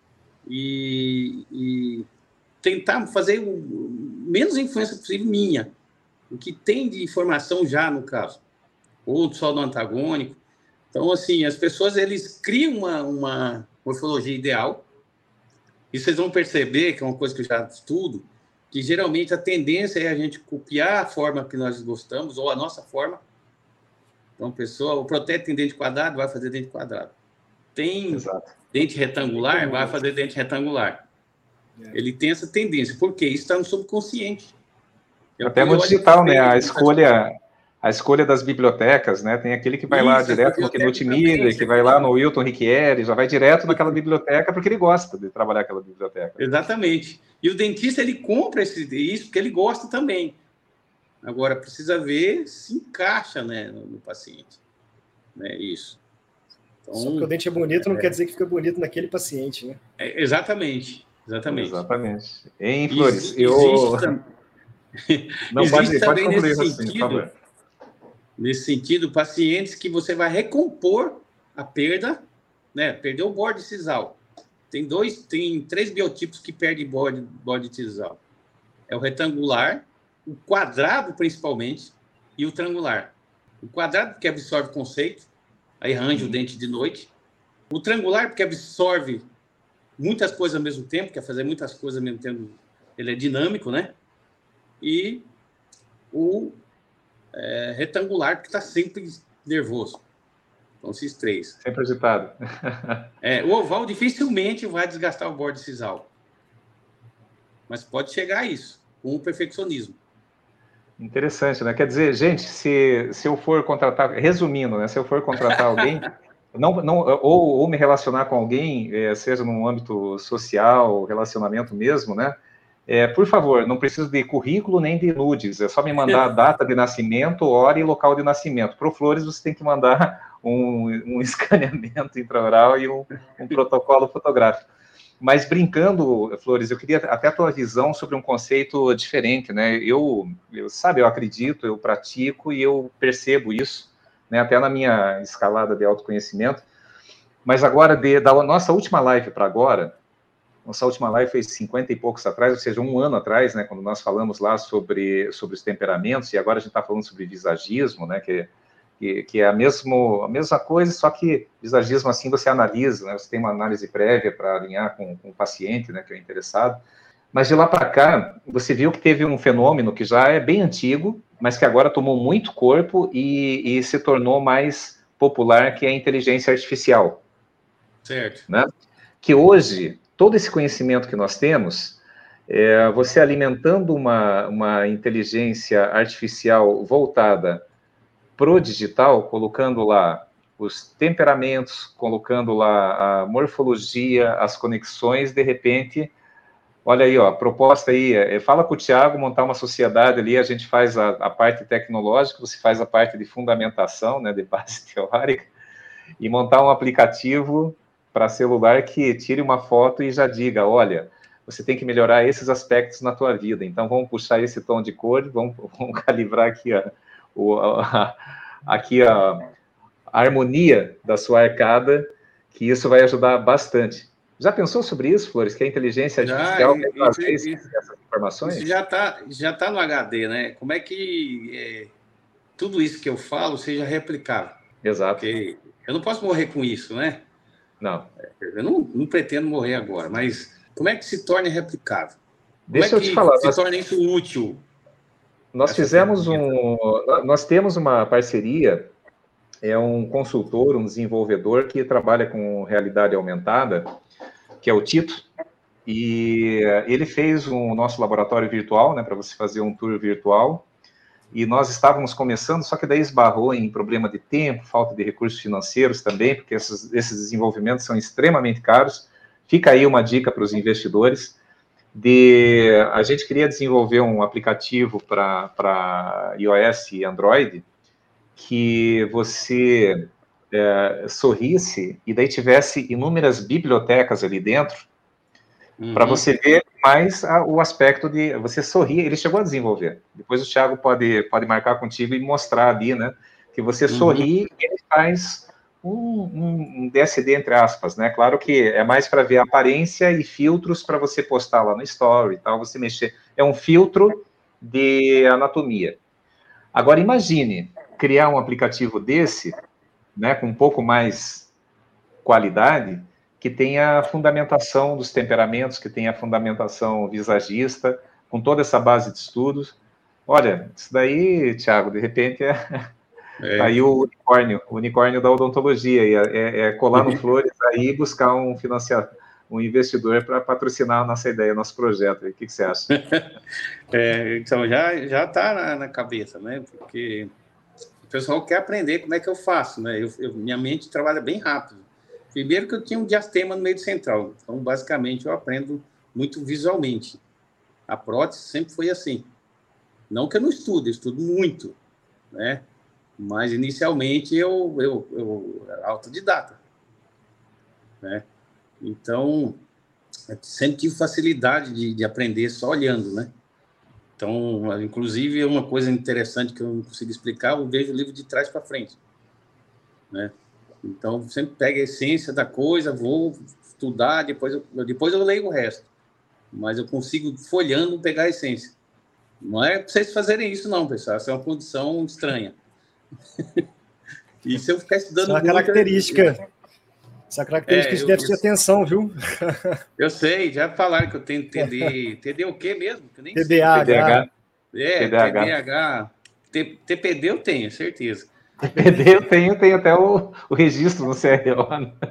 e, e tentar fazer o menos influência possível minha, o que tem de informação já no caso, ou só no antagônico. Então, assim, as pessoas, eles criam uma, uma morfologia ideal, e vocês vão perceber, que é uma coisa que eu já estudo, que geralmente a tendência é a gente copiar a forma que nós gostamos, ou a nossa forma. Então, a pessoa, o protético tem dente quadrado, vai fazer dente quadrado. Tem Exato. Dente retangular, vai fazer dente retangular. É. Ele tem essa tendência. Por quê? Isso está no subconsciente. É Até no digital, né? A escolha, a escolha das bibliotecas, né? Tem aquele que vai Isso, lá direto no Knut Miller, que vai lá no Wilton Riccieri, já vai direto naquela biblioteca porque ele gosta de trabalhar aquela biblioteca. Exatamente. E o dentista, ele compra esse, isso porque ele gosta também. Agora, precisa ver se encaixa, né, no, no paciente. Né, isso. Então, só porque o dente é bonito não é, quer dizer que fica bonito naquele paciente, né? É, exatamente. Exatamente. Exatamente. Em Flores, Ex eu... Existe, não, existe pode, também pode nesse assim, sentido, nesse sentido, pacientes que você vai recompor a perda, né? Perdeu o borde sisal. Tem dois, tem três biotipos que perdem borde, borde sisal. É o retangular, o quadrado principalmente e o triangular. O quadrado porque absorve conceito, aí arranja uhum. o dente de noite. O triangular porque absorve muitas coisas ao mesmo tempo, quer fazer muitas coisas ao mesmo tempo, ele é dinâmico, né? E o é, retangular porque está sempre nervoso. Então, esses três. Sempre agitado. É, o oval dificilmente vai desgastar o borde sisal. Mas pode chegar a isso, com o perfeccionismo. Interessante, né? Quer dizer, gente, se, se eu for contratar, resumindo, né? Se eu for contratar alguém, não, não, ou, ou me relacionar com alguém, é, seja num âmbito social, relacionamento mesmo, né? É, por favor, não preciso de currículo nem de nudes, é só me mandar a data de nascimento, hora e local de nascimento. Para o Flores, você tem que mandar um, um escaneamento intraoral e um, um protocolo fotográfico. Mas brincando, Flores, eu queria até a tua visão sobre um conceito diferente, né? Eu, eu sabe, eu acredito, eu pratico e eu percebo isso, né? Até na minha escalada de autoconhecimento. Mas agora, de, da nossa última live para agora, nossa última live foi cinquenta e poucos atrás, ou seja, um ano atrás, né? Quando nós falamos lá sobre, sobre os temperamentos, e agora a gente está falando sobre visagismo, né? Que Que, que é a, mesmo, a mesma coisa, só que visagismo assim você analisa, né? Você tem uma análise prévia para alinhar com, com o paciente, né, que é interessado. Mas de lá para cá, você viu que teve um fenômeno que já é bem antigo, mas que agora tomou muito corpo e, e se tornou mais popular, que é a inteligência artificial. Certo. Né? Que hoje, todo esse conhecimento que nós temos, é, você alimentando uma, uma inteligência artificial voltada pro digital, colocando lá os temperamentos, colocando lá a morfologia, as conexões, de repente, olha aí, ó, a proposta aí, é, fala com o Thiago, montar uma sociedade ali, a gente faz a, a parte tecnológica, você faz a parte de fundamentação, né, de base teórica, e montar um aplicativo para celular que tire uma foto e já diga, olha, você tem que melhorar esses aspectos na tua vida, então vamos puxar esse tom de cor, vamos, vamos calibrar aqui, ó, O, a, aqui a, a harmonia da sua arcada, que isso vai ajudar bastante. Já pensou sobre isso, Flores? Que a inteligência artificial vai trazer isso, essas informações? Isso já está já tá no H D, né? Como é que é, tudo isso que eu falo seja replicável? Exato. Porque eu não posso morrer com isso, né? Não. Eu não, não pretendo morrer agora, mas como é que se torna replicável? Como Deixa é eu que te falar. se nós... torna isso útil? Nós fizemos um... Nós temos uma parceria, é um consultor, um desenvolvedor que trabalha com realidade aumentada, que é o Tito, e ele fez o um, nosso laboratório virtual, né, para você fazer um tour virtual, e nós estávamos começando, só que daí esbarrou em problema de tempo, falta de recursos financeiros também, porque esses, esses desenvolvimentos são extremamente caros. Fica aí uma dica para os investidores, de a gente queria desenvolver um aplicativo para iOS e Android, que você é, sorrisse e daí tivesse inúmeras bibliotecas ali dentro, uhum. para você ver mais a, o aspecto de você sorrir. Ele chegou a desenvolver. Depois o Thiago pode, pode marcar contigo e mostrar ali, né? Que você uhum. sorri e ele faz um, um, um D S D, entre aspas, né? Claro que é mais para ver a aparência e filtros para você postar lá no Story e tal, você mexer. É um filtro de anatomia. Agora, imagine criar um aplicativo desse, né? Com um pouco mais qualidade, que tenha a fundamentação dos temperamentos, que tenha a fundamentação visagista, com toda essa base de estudos. Olha, isso daí, Thiago, de repente é, é. Tá aí o unicórnio, o unicórnio da odontologia, é, é, é colar no Flores aí e buscar um financiador, um investidor para patrocinar a nossa ideia, nosso projeto. O que, que você acha? É, então, já já está na, na cabeça, né? Porque o pessoal quer aprender como é que eu faço, né? Eu, eu, minha mente trabalha bem rápido. Primeiro que eu tinha um diastema no meio central, então basicamente eu aprendo muito visualmente. A prótese sempre foi assim. Não que eu não estude, eu estudo muito, né? Mas inicialmente eu, eu, eu era autodidata, né? Então, eu sempre tive facilidade de, de aprender só olhando, né? Então, inclusive, uma coisa interessante que eu não consigo explicar, eu vejo o livro de trás para frente, né? Então, sempre pego a essência da coisa, vou estudar, depois eu, depois eu leio o resto. Mas eu consigo, folhando, pegar a essência. Não é para vocês fazerem isso, não, pessoal. Isso é uma condição estranha. E se eu ficar estudando... Isso é uma muito, característica. Eu... Essa característica é, de eu, déficit eu... de atenção, viu? Eu sei, já falaram que eu tenho T D... T D o quê mesmo? Que eu nem T D A H. É, T D A H. T P D eu tenho, certeza. T P D eu tenho, tenho até o, o registro no C R O.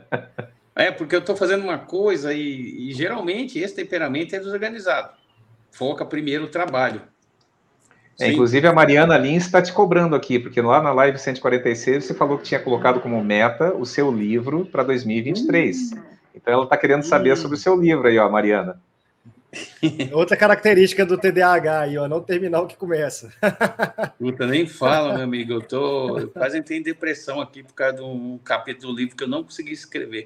É, porque eu estou fazendo uma coisa e, e geralmente esse temperamento é desorganizado. Foca primeiro o trabalho. É, inclusive a Mariana Lins está te cobrando aqui, porque lá na live cento e quarenta e seis você falou que tinha colocado como meta o seu livro para dois mil e vinte e três. Hum. Então ela está querendo saber hum. sobre o seu livro aí, ó, Mariana. Outra característica do T D A H aí, ó, não terminar o que começa. Puta, nem fala, meu amigo. Eu tô eu quase entrei em depressão aqui por causa de um capítulo do livro que eu não consegui escrever.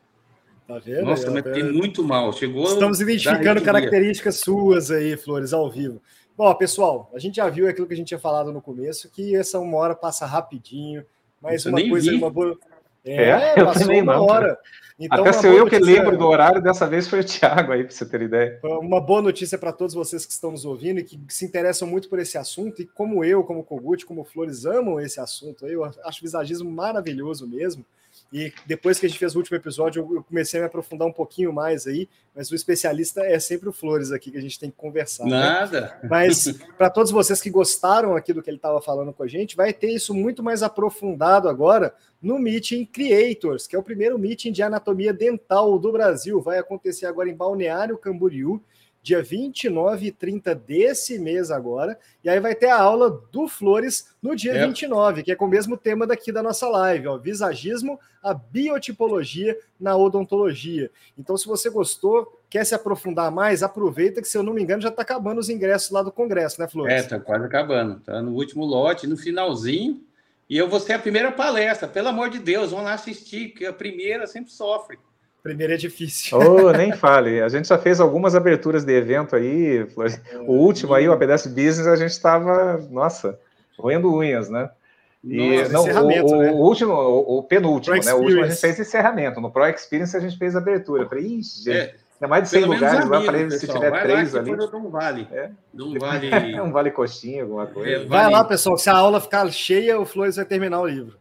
Tá vendo? Nossa, aí, mas fiquei muito mal. Chegou. Estamos identificando características suas aí, Flores, ao vivo. Bom, pessoal, a gente já viu aquilo que a gente tinha falado no começo, que essa uma hora passa rapidinho, mas uma coisa, vi. uma boa. É, é passou uma não, hora. Então, até se eu notícia... que lembro do horário, dessa vez foi o Thiago aí, para você ter ideia. Uma boa notícia para todos vocês que estão nos ouvindo e que se interessam muito por esse assunto, e como eu, como Kogut, como Flores, amam esse assunto. Eu acho o visagismo maravilhoso mesmo. E depois que a gente fez o último episódio, eu comecei a me aprofundar um pouquinho mais aí, mas o especialista é sempre o Flores aqui, que a gente tem que conversar. Nada! Né? Mas para todos vocês que gostaram aqui do que ele estava falando com a gente, vai ter isso muito mais aprofundado agora no Meeting Creators, que é o primeiro meeting de anatomia dental do Brasil. Vai acontecer agora em Balneário Camboriú, dia vinte e nove e trinta desse mês agora, e aí vai ter a aula do Flores no dia é. vinte e nove, que é com o mesmo tema daqui da nossa live, ó, visagismo, a biotipologia na odontologia. Então, se você gostou, quer se aprofundar mais, aproveita que, se eu não me engano, já está acabando os ingressos lá do congresso, né, Flores? É, está quase acabando, está no último lote, no finalzinho, e eu vou ser a primeira palestra, pelo amor de Deus, vão lá assistir, porque a primeira sempre sofre. Primeiro é difícil. Oh, nem fale. A gente já fez algumas aberturas de evento aí. O último aí, o A P D S Business, a gente estava, nossa, roendo unhas, né? E, nossa, não, o, o, né? o último, o, o penúltimo, né? O último a gente fez encerramento. No Pro Experience a gente fez abertura. Eu falei, ixi, gente, é, tem mais de cem lugares lá para se tiver vai três lá, ali. Eu dou um vale. É. Um vale. um vale coxinha, alguma coisa. É, vale... Vai lá, pessoal. Se a aula ficar cheia, o Flores vai terminar o livro.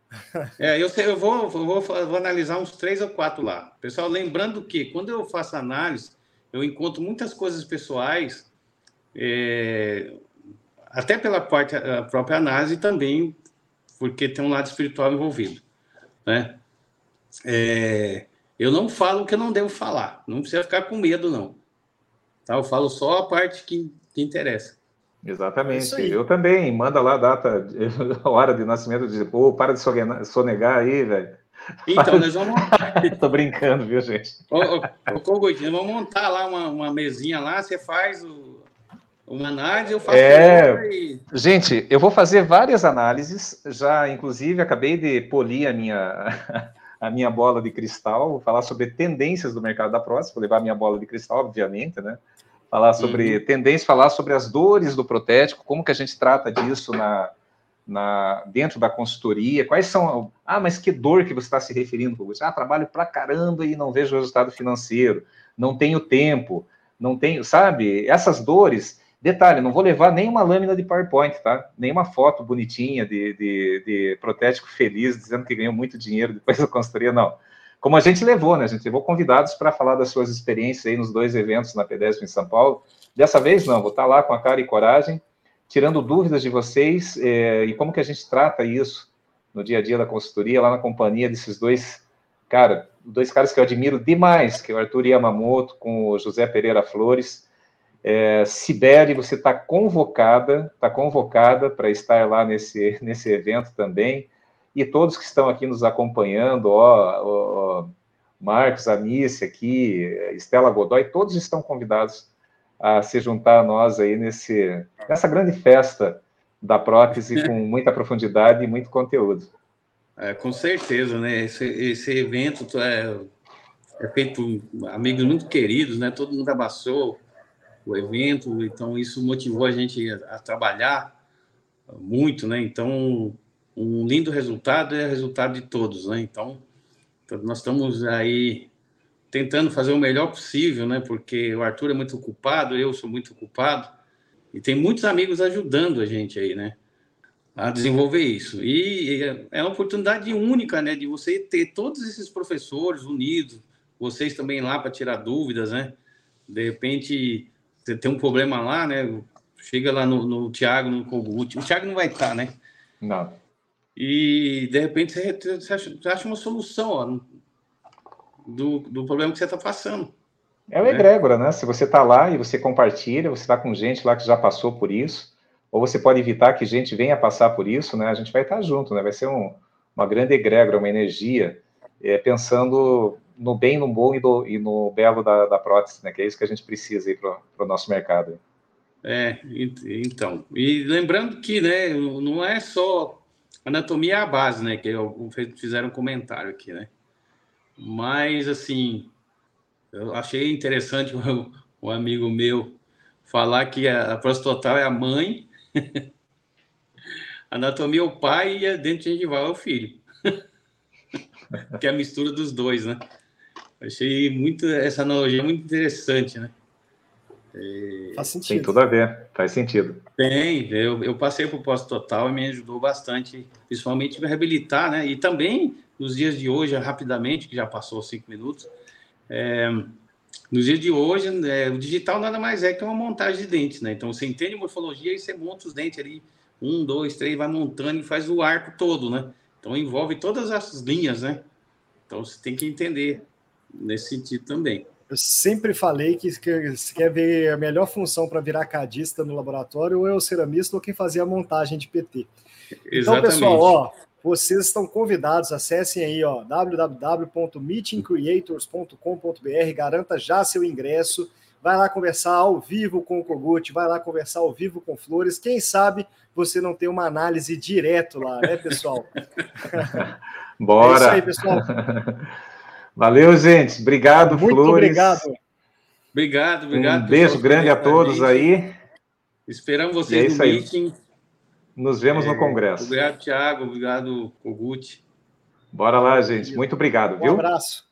É, eu, eu, vou, eu vou, vou analisar uns três ou quatro lá. Pessoal, lembrando que quando eu faço análise, eu encontro muitas coisas pessoais. É, até pela parte, a própria análise também, porque tem um lado espiritual envolvido, né? É, eu não falo o que eu não devo falar, não precisa ficar com medo, não. Tá? Eu falo só a parte que, que interessa. Exatamente. É eu também. Manda lá a data, a hora de nascimento, dizer, pô, para de sonegar aí, velho. Então, nós vamos... Tô brincando, viu, gente? Ô, ô, ô Kogut, nós vamos montar lá uma, uma mesinha lá, você faz o, uma análise, eu faço é... outra e... Gente, eu vou fazer várias análises, já, inclusive, acabei de polir a minha... a minha bola de cristal, vou falar sobre tendências do mercado da prótese, vou levar a minha bola de cristal, obviamente, né? Falar sobre uhum. tendências, falar sobre as dores do protético, como que a gente trata disso na, na, dentro da consultoria, quais são... Ah, mas que dor que você está se referindo, Augusto? Ah, trabalho pra caramba e não vejo resultado financeiro, não tenho tempo, não tenho... Sabe? Essas dores... Detalhe, não vou levar nenhuma lâmina de PowerPoint, tá? Nenhuma foto bonitinha de, de, de protético feliz, dizendo que ganhou muito dinheiro depois da consultoria, não. Como a gente levou, né? A gente levou convidados para falar das suas experiências aí nos dois eventos na Pedesp em São Paulo. Dessa vez, não, vou estar lá com a cara e coragem, tirando dúvidas de vocês é, e como que a gente trata isso no dia a dia da consultoria, lá na companhia desses dois, cara, dois caras que eu admiro demais, que é o Arthur Yamamoto com o José Pereira Flores. É, Sibeli, você está convocada, está convocada para estar lá nesse, nesse evento também, e todos que estão aqui nos acompanhando, ó, ó, Marcos, Anice aqui, Estela Godoy, todos estão convidados a se juntar a nós aí nesse, nessa grande festa da prótese com muita profundidade e muito conteúdo. É, com certeza, né? Esse, esse evento é, é feito por amigos muito queridos, né? Todo mundo abraçou o evento, então isso motivou a gente a, a trabalhar muito, né? Então, um lindo resultado é resultado de todos, né? Então, nós estamos aí tentando fazer o melhor possível, né? Porque o Arthur é muito ocupado, eu sou muito ocupado, e tem muitos amigos ajudando a gente aí, né? A desenvolver isso. E é uma oportunidade única, né? De você ter todos esses professores unidos, vocês também lá para tirar dúvidas, né? De repente... Você tem um problema lá, né? Chega lá no, no Thiago, no Kogut. O Thiago não vai estar, né? Não. E, de repente, você, você, acha, você acha uma solução ó, do, do problema que você está passando. É o né? egrégora, né? Se você está lá e você compartilha, você está com gente lá que já passou por isso, ou você pode evitar que gente venha passar por isso, né? A gente vai estar junto, né? Vai ser um, uma grande egrégora, uma energia, é, pensando... no bem, no bom e, do, e no belo da, da prótese, né? Que é isso que a gente precisa aí para o nosso mercado. É, então. E lembrando que, né, não é só anatomia a base, né? Que fizeram um comentário aqui, né? Mas, assim, eu achei interessante um, um amigo meu falar que a, a próstata total é a mãe, a anatomia é o pai e a dente gengival é o filho. Que é a mistura dos dois, né? Achei muito essa analogia muito interessante, né? É... Faz sentido. Tem tudo a ver, faz sentido. Tem, eu, eu passei por pós-total e me ajudou bastante, principalmente me reabilitar, né? E também, nos dias de hoje, rapidamente, que já passou cinco minutos, é, nos dias de hoje, é, o digital nada mais é que uma montagem de dentes, né? Então, você entende morfologia e você monta os dentes ali, um, dois, três, vai montando e faz o arco todo, né? Então, envolve todas as linhas, né? Então, você tem que entender nesse sentido também. Eu sempre falei que se quer ver a melhor função para virar cadista no laboratório, ou é o ceramista ou quem fazia a montagem de P T. Então, exatamente. Pessoal, ó, vocês estão convidados, acessem aí, ó, w w w ponto meeting creators ponto com ponto b r, garanta já seu ingresso, vai lá conversar ao vivo com o Kogut, vai lá conversar ao vivo com Flores, quem sabe você não tem uma análise direto lá, né, pessoal? Bora! É isso aí, pessoal. Valeu, gente. Obrigado, Muito Flores. obrigado. Obrigado, obrigado. Um beijo grande a todos aí. Esperamos vocês no meeting. Nos vemos é, no congresso. Obrigado, Thiago. Obrigado, Kogut. Bora lá, gente. Muito obrigado, um viu? Um abraço.